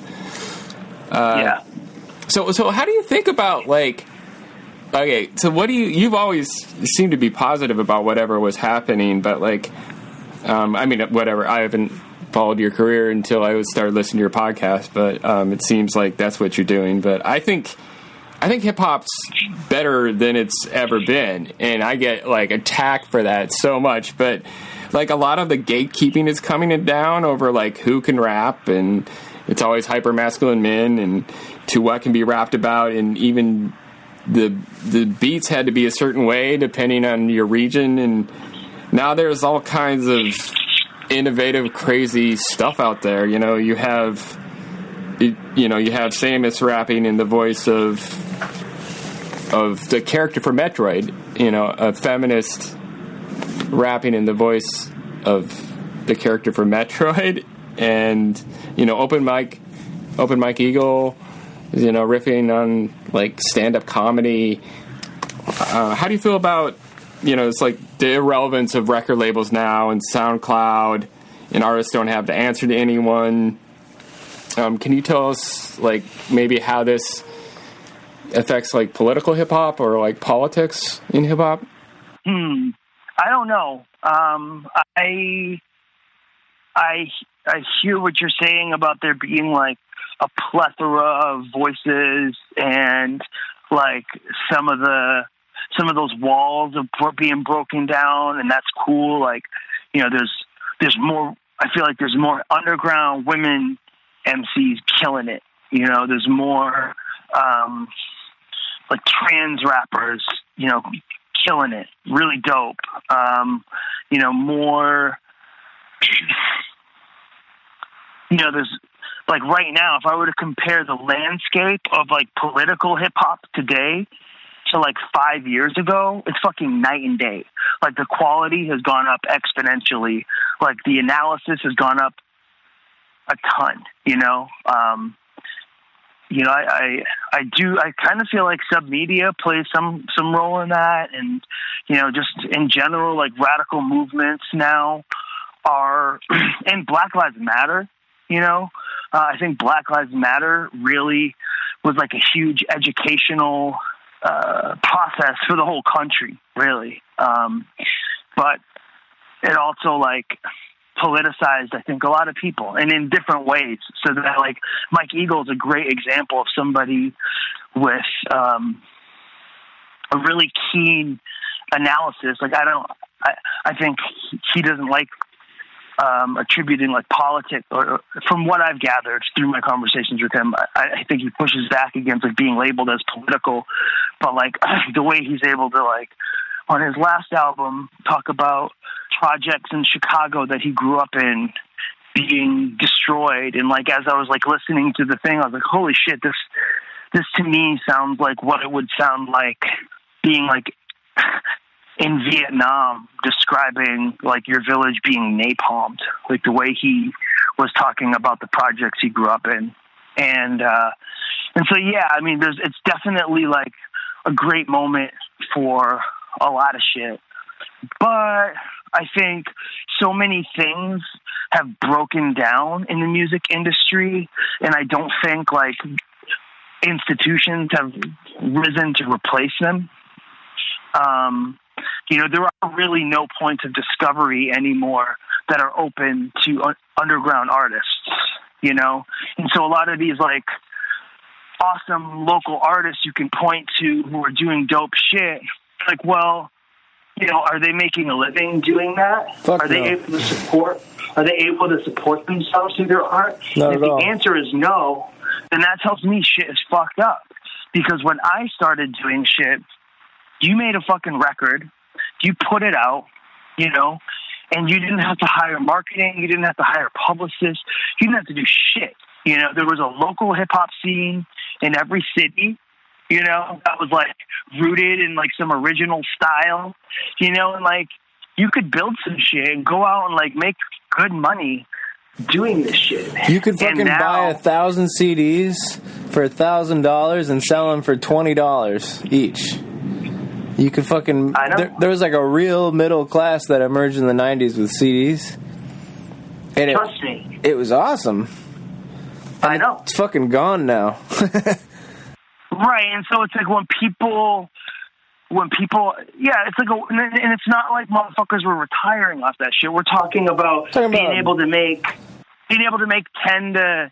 So how do you think about, like, okay, so what do you've always seemed to be positive about whatever was happening, but, like, I mean, whatever, I haven't followed your career until I started listening to your podcast, but it seems like that's what you're doing. But I think hip-hop's better than it's ever been, and I get, like, attacked for that so much, but, like, a lot of the gatekeeping is coming down over, like, who can rap, and it's always hyper-masculine men, and to what can be rapped about, and even the beats had to be a certain way depending on your region, and now there's all kinds of innovative, crazy stuff out there. You know, you have Samus rapping in the voice of the character for Metroid, you know, a feminist rapping in the voice of the character for Metroid, and, you know, Open Mike Eagle, you know, riffing on, like, stand-up comedy. How do you feel about, you know, it's like the irrelevance of record labels now and SoundCloud, and artists don't have to answer to anyone? Can you tell us, like, maybe how this affects, like, political hip-hop or, like, politics in hip-hop? I don't know. I hear what you're saying about there being, like, a plethora of voices, and, like, some of those walls of being broken down, and that's cool. Like, you know, there's more. I feel like there's more underground women MCs killing it. You know, there's more like trans rappers, you know, killing it, really dope. You know, more. You know, there's, like, right now, if I were to compare the landscape of, like, political hip-hop today to, like, 5 years ago, it's fucking night and day. Like, the quality has gone up exponentially. Like, the analysis has gone up a ton, you know? You know, I kind of feel like submedia plays some role in that, and, you know, just in general, like, radical movements now are, and Black Lives Matter, you know? I think Black Lives Matter really was, like, a huge educational process for the whole country, really. But it also, like, politicized, I think, a lot of people, and in different ways. So that, like, Mike Eagle is a great example of somebody with a really keen analysis. Like, I think he doesn't like attributing, like, politics, or from what I've gathered through my conversations with him, I think he pushes back against, like, being labeled as political. But, like, the way he's able to, like, on his last album, talk about projects in Chicago that he grew up in being destroyed, and, like, as I was, like, listening to the thing, I was like, holy shit, this to me sounds like what it would sound like being, like, in Vietnam, describing, like, your village being napalmed, like the way he was talking about the projects he grew up in. And so, yeah, I mean, it's definitely, like, a great moment for a lot of shit. But I think so many things have broken down in the music industry, and I don't think, like, institutions have risen to replace them. You know, there are really no points of discovery anymore that are open to underground artists, you know? And so a lot of these, like, awesome local artists you can point to who are doing dope shit, like, well, you know, are they making a living doing that? Are they able to support themselves through their art? Not if at all. The answer is no, then that tells me shit is fucked up. Because when I started doing shit, you made a fucking record, you put it out, you know, and you didn't have to hire marketing, you didn't have to hire publicists, you didn't have to do shit. You know, there was a local hip-hop scene in every city, you know, that was, like, rooted in, like, some original style, you know, and, like, you could build some shit and go out and, like, make good money doing this shit. You could fucking buy 1,000 CDs for $1,000 and sell them for $20 each. You could fucking... There was, like, a real middle class that emerged in the 90s with CDs. And Trust me. It was awesome. I know. It's fucking gone now. Right, and so it's like when people, yeah, it's like, and it's not like motherfuckers were retiring off that shit. We're talking about being able to make $10,000 to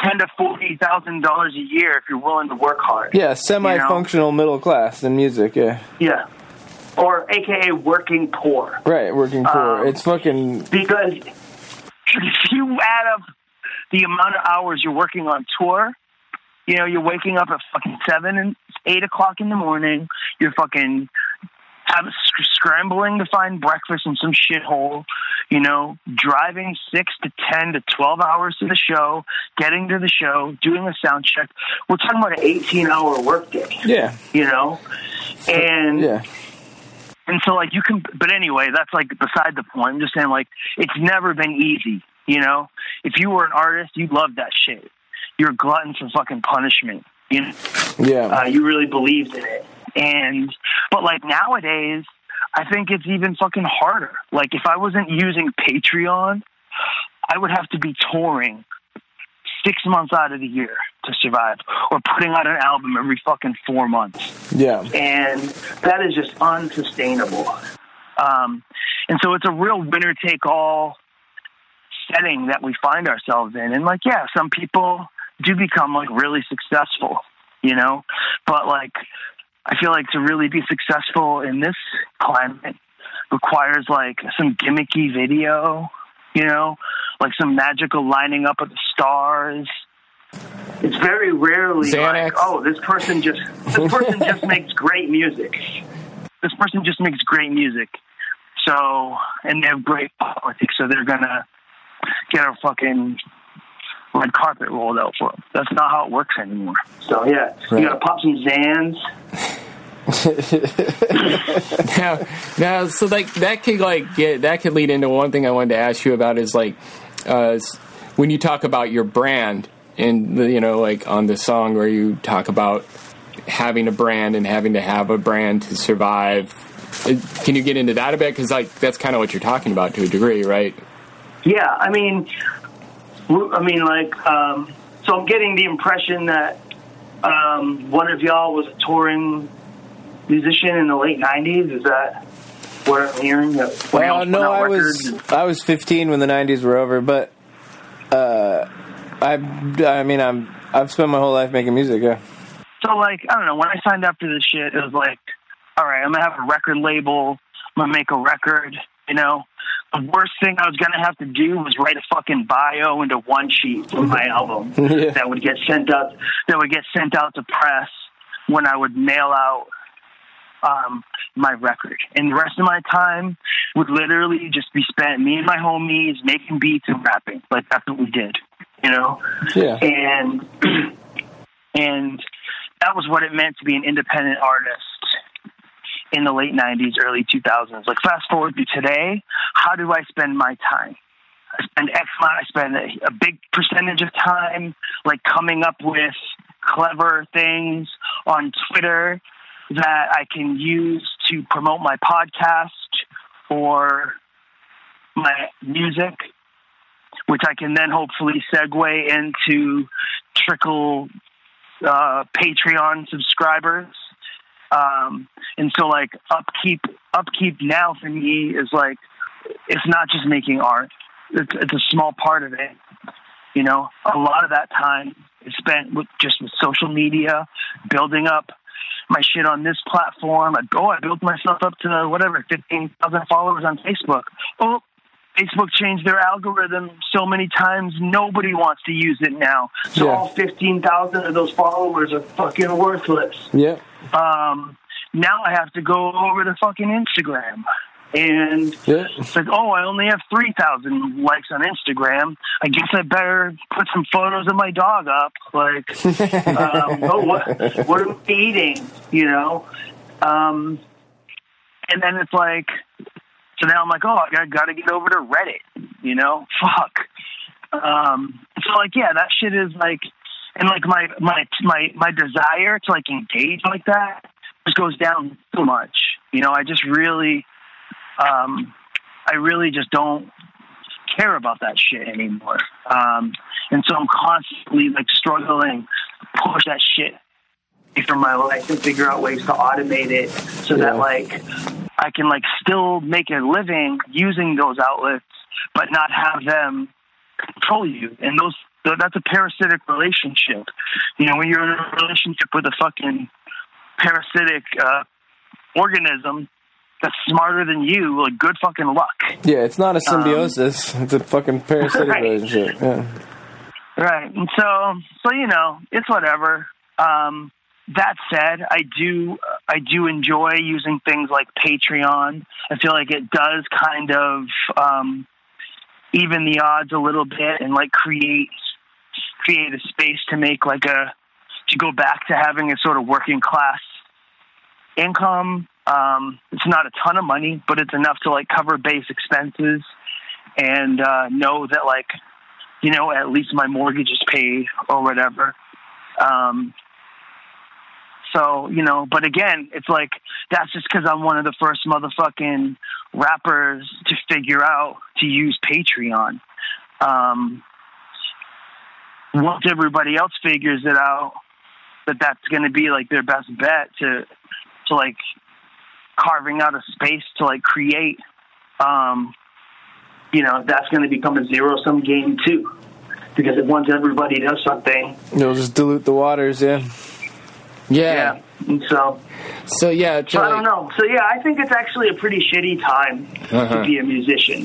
$40,000 a year if you're willing to work hard. Yeah, semi-functional middle class in music. Yeah. Yeah, or AKA working poor. Right, working poor. It's fucking because if you add up the amount of hours you're working on tour. You know, you're waking up at fucking 7 and 8 o'clock in the morning. You're fucking scrambling to find breakfast in some shithole. You know, driving 6 to 10 to 12 hours to the show, getting to the show, doing a sound check. We're talking about an 18-hour workday. Yeah. You know, and yeah. And so like you can, but anyway, that's like beside the point. I'm just saying like it's never been easy. You know, if you were an artist, you'd love that shit. You're a glutton for fucking punishment. You know? Yeah. You really believed in it. But like nowadays, I think it's even fucking harder. Like if I wasn't using Patreon, I would have to be touring 6 months out of the year to survive, or putting out an album every fucking 4 months. Yeah. And that is just unsustainable. And so it's a real winner-take-all setting that we find ourselves in. And like, yeah, some people do become like really successful, you know, but like I feel like to really be successful in this climate requires like some gimmicky video, you know, like some magical lining up of the stars. It's very rarely like, oh, this person just makes great music. This person just makes great music. So, and they have great politics, so they're gonna get a fucking red carpet rolled out for them. That's not how it works anymore. So yeah, right. You gotta pop some Xans. now, so like that could lead into one thing I wanted to ask you about is like when you talk about your brand and you know like on the song where you talk about having a brand and having to have a brand to survive. Can you get into that a bit? Because like that's kind of what you're talking about to a degree, right? Yeah, I mean, like, so I'm getting the impression that one of y'all was a touring musician in the late 90s. Is that what I'm hearing? Well, no, I was 15 when the 90s were over, but I've spent my whole life making music. Yeah. So like, I don't know. When I signed up for this shit, it was like, all right, I'm gonna have a record label. I'm gonna make a record. You know. The worst thing I was going to have to do was write a fucking bio into one sheet for my album that would get sent out. That would get sent out to press when I would mail out my record. And the rest of my time would literally just be spent me and my homies making beats and rapping. Like that's what we did, you know. Yeah. And that was what it meant to be an independent artist in the late 90s, early 2000s. Like, fast forward to today, how do I spend my time? I spend a big percentage of time, like, coming up with clever things on Twitter that I can use to promote my podcast or my music, which I can then hopefully segue into trickle Patreon subscribers. And so like upkeep now for me is like, it's not just making art. It's a small part of it. You know, a lot of that time is spent with social media, building up my shit on this platform. I built myself up to whatever, 15,000 followers on Facebook. Oh, Facebook changed their algorithm so many times, nobody wants to use it now. So all 15,000 of those followers are fucking worthless. Yeah. Now I have to go over to fucking Instagram. And it's like, oh, I only have 3,000 likes on Instagram. I guess I better put some photos of my dog up. Like, what am I eating? You know? And then it's like, so now I'm like, oh, I got to get over to Reddit. You know? Fuck. So like, yeah, that shit is like, and like my desire to like engage like that just goes down so much. You know, I just really. I really just don't care about that shit anymore. And so I'm constantly like struggling to push that shit from my life and figure out ways to automate it so that like I can like still make a living using those outlets, but not have them control you. And that's a parasitic relationship. You know, when you're in a relationship with a fucking parasitic organism that's smarter than you, like, good fucking luck. Yeah, it's not a symbiosis. It's a fucking parasitic relationship. Yeah. Right. And so you know, it's whatever. That said, I do enjoy using things like Patreon. I feel like it does kind of even the odds a little bit and like create a space to make like to go back to having a sort of working class income. It's not a ton of money, but it's enough to like cover base expenses and know that like, you know, at least my mortgage is paid or whatever. So, you know, but again, it's like, that's just because I'm one of the first motherfucking rappers to figure out to use Patreon. Once everybody else figures it out, that's going to be like their best bet to like carving out a space to like create, you know, that's going to become a zero-sum game too. Because once everybody does something, it'll just dilute the waters, yeah. And so I don't know. So yeah, I think it's actually a pretty shitty time to be a musician,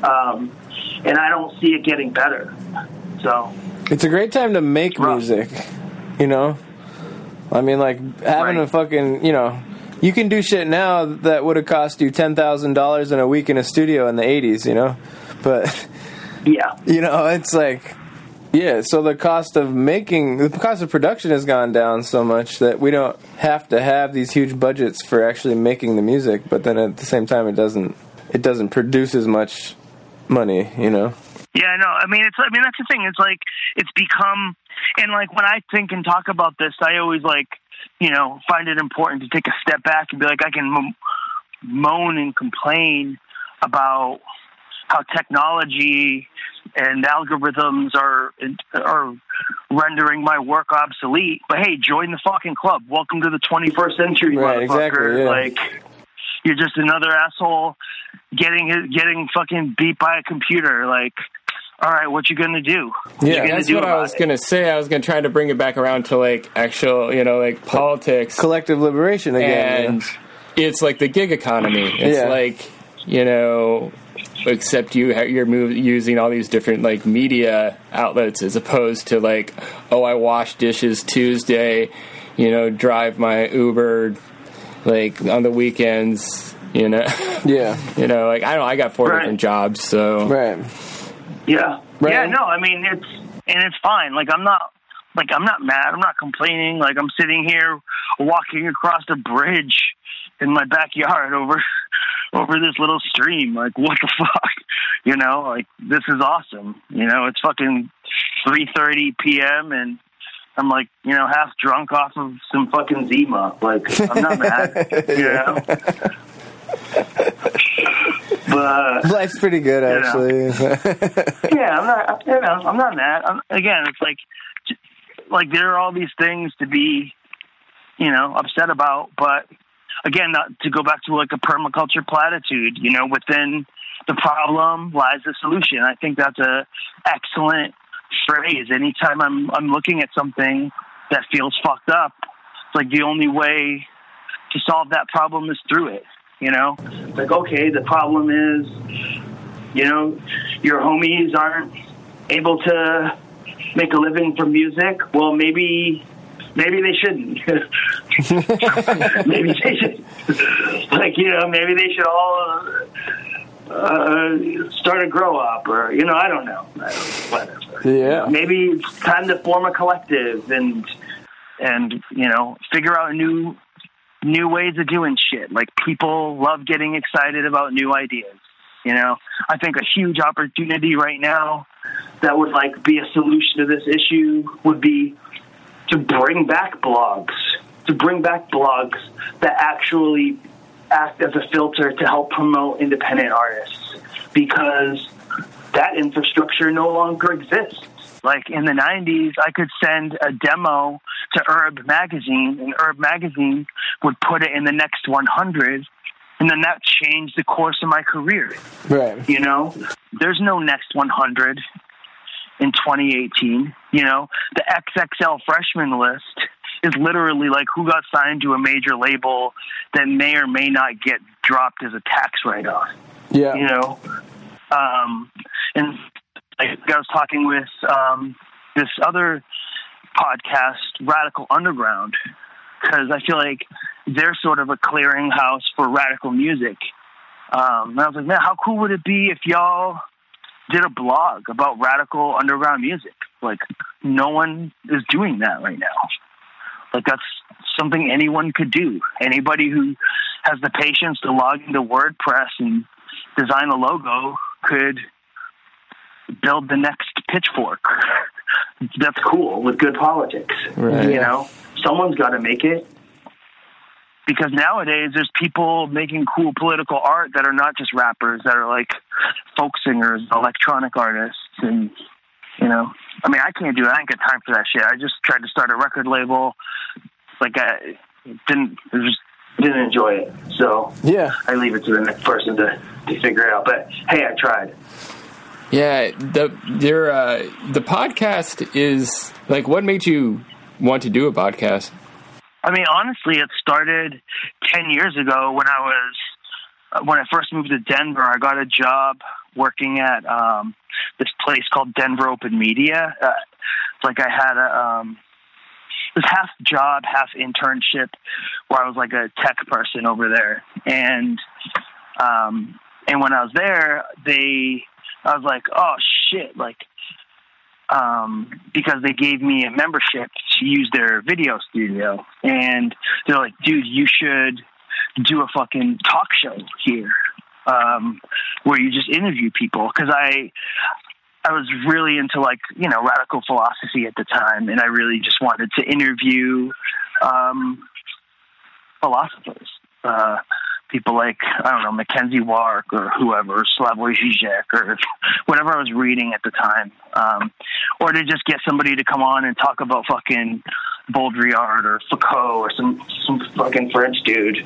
and I don't see it getting better. So it's a great time to make music, you know. I mean, like having a fucking, you know, you can do shit now that would have cost you $10,000 in a week in a studio in the 80s, you know. But you know, it's like. Yeah, so the cost of production has gone down so much that we don't have to have these huge budgets for actually making the music, but then at the same time it doesn't produce as much money, you know? Yeah, no, I mean that's the thing. It's like it's become, and like when I think and talk about this, I always like, you know, find it important to take a step back and be like, I can moan and complain about how technology and algorithms are rendering my work obsolete. But hey, join the fucking club. Welcome to the 21st century, right, motherfucker. Exactly, yeah. Like, you're just another asshole getting fucking beat by a computer. Like, all right, what you gonna do? Yeah, that's what I was gonna say. I was gonna try to bring it back around to like actual, you know, like politics, collective liberation again. And it's like the gig economy. It's like, you know. Except you're using all these different like media outlets as opposed to like, oh, I wash dishes Tuesday, you know, drive my Uber like on the weekends, you know. Yeah. You know, like I got 4 different jobs, so Yeah, no, I mean it's fine. Like I'm not mad. I'm not complaining. Like I'm sitting here walking across a bridge in my backyard over this little stream. Like, what the fuck? You know, like, this is awesome. You know, it's fucking 3:30 p.m. and I'm like, you know, half drunk off of some fucking Zima. Like, I'm not mad. You know? But life's pretty good, actually. I'm not mad. Again, it's like there are all these things to be, you know, upset about, but again, not to go back to like a permaculture platitude, you know, within the problem lies the solution. I think that's a excellent phrase. Anytime I'm looking at something that feels fucked up, it's like the only way to solve that problem is through it, you know? Like, okay, the problem is You know, your homies aren't able to make a living from music. Well, maybe they shouldn't. Maybe they should, like, you know, maybe they should all start a grow up, or, you know, I don't know, whatever. Yeah. Maybe it's time to form a collective and you know, figure out new ways of doing shit. Like, people love getting excited about new ideas. You know, I think a huge opportunity right now that would, like, be a solution to this issue would be to bring back blogs that actually act as a filter to help promote independent artists, because that infrastructure no longer exists. Like, in the 90s, I could send a demo to Herb Magazine, and Herb Magazine would put it in the next 100, and then that changed the course of my career. Right. You know, there's no next 100 in 2018. You know, the XXL freshman list is literally like who got signed to a major label that may or may not get dropped as a tax write-off. Yeah. You know, and I was talking with this other podcast, Radical Underground, because I feel like they're sort of a clearinghouse for radical music. And I was like, man, how cool would it be if y'all did a blog about radical underground music? Like, no one is doing that right now. Like, that's something anyone could do. Anybody who has the patience to log into WordPress and design a logo could build the next Pitchfork. That's cool, with good politics. Right. You know, someone's got to make it. Because nowadays there's people making cool political art that are not just rappers, that are like folk singers, electronic artists, and, you know, I mean, I can't do it. I ain't got time for that shit. I just tried to start a record label. Like, I didn't enjoy it. So yeah, I leave it to the next person to figure it out. But hey, I tried. Yeah, the podcast is, like, what made you want to do a podcast? I mean, honestly, it started 10 years ago when I first moved to Denver. I got a job working at this place called Denver Open Media. It's like I had it was half job, half internship, where I was like a tech person over there. And when I was there, I was like, oh shit, like, because they gave me a membership to use their video studio, and they're like, dude, you should do a fucking talk show here, where you just interview people. Cause I was really into, like, you know, radical philosophy at the time, and I really just wanted to interview, philosophers, people like, I don't know, Mackenzie Wark or whoever, Slavoj Žižek, or whatever I was reading at the time. Or to just get somebody to come on and talk about fucking Baudrillard or Foucault or some fucking French dude.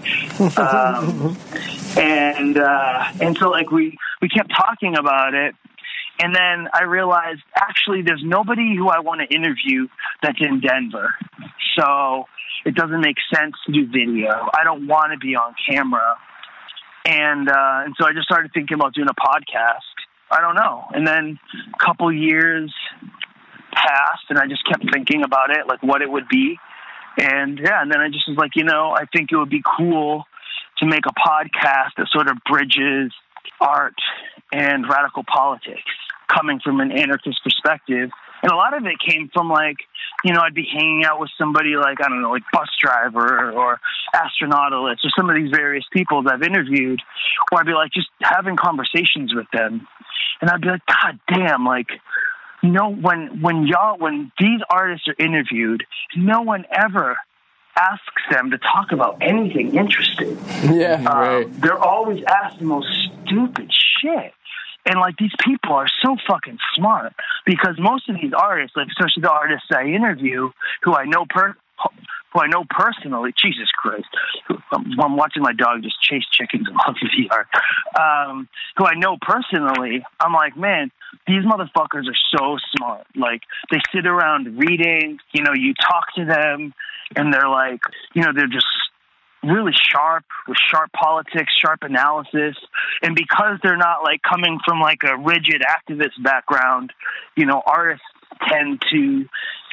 And so, like, we kept talking about it. And then I realized, actually, there's nobody who I want to interview that's in Denver. So it doesn't make sense to do video. I don't want to be on camera. And so I just started thinking about doing a podcast. I don't know. And then a couple years passed, and I just kept thinking about it, like what it would be. And yeah, and then I just was like, you know, I think it would be cool to make a podcast that sort of bridges art and radical politics, coming from an anarchist perspective. And a lot of it came from, like, you know, I'd be hanging out with somebody like, I don't know, like Bus Driver or Astronautalist or some of these various people that I've interviewed, where I'd be like just having conversations with them. And I'd be like, God damn, like, you know, when these artists are interviewed, no one ever asks them to talk about anything interesting. Yeah, right. They're always asked the most stupid shit. And, like, these people are so fucking smart, because most of these artists, like, especially the artists I interview, who I know personally, Jesus Christ, I'm watching my dog just chase chickens off the VR, who I know personally, I'm like, man, these motherfuckers are so smart. Like, they sit around reading, you know, you talk to them, and they're like, you know, they're just really sharp, with sharp politics, sharp analysis. And because they're not like coming from like a rigid activist background, you know, artists tend to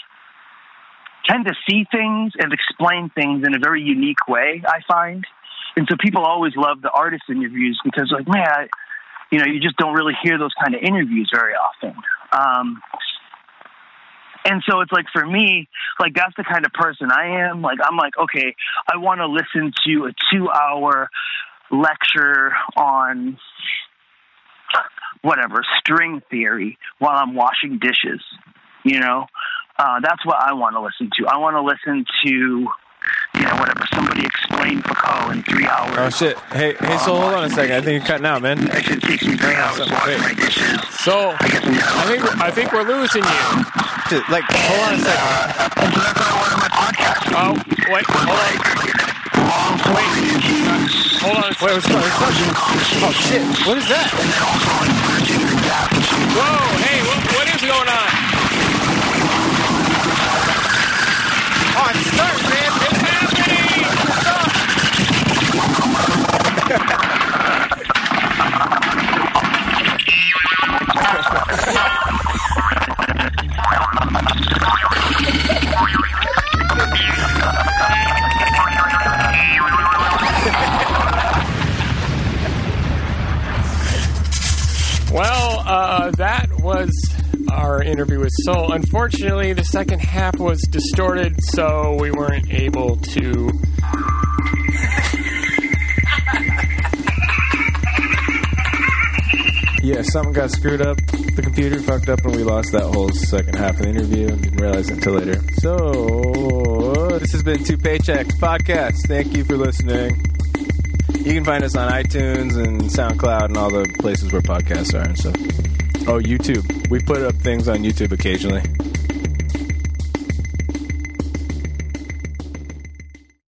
see things and explain things in a very unique way, I find. And so people always love the artist interviews because, like, man, you know, you just don't really hear those kind of interviews very often. And so it's like, for me, like, that's the kind of person I am. Like, I'm like, okay, I want to listen to a 2-hour lecture on whatever, string theory while I'm washing dishes, you know? That's what I want to listen to. I want to listen to, you know, whatever, somebody explain Foucault in 3 hours. Oh, shit. Hey, so hold on a second. I think you're cutting out, man. It takes me 3 hours washing my dishes. So, I think we're losing you. Like, hold on a second. And so that's what I want on my podcast. Oh, wait, hold on. Hold on. Wait, what's going on? Oh, shit. What is that? Whoa, hey, what is going on? Oh, it's starting, man. It's happening. Well, that was our interview with Soul. Unfortunately, the second half was distorted, so we weren't able to... Yeah, something got screwed up. The computer fucked up and we lost that whole second half of the interview and didn't realize it until later. So, this has been Two Paychecks Podcast. Thank you for listening. You can find us on iTunes and SoundCloud and all the places where podcasts are and stuff. Oh, YouTube. We put up things on YouTube occasionally.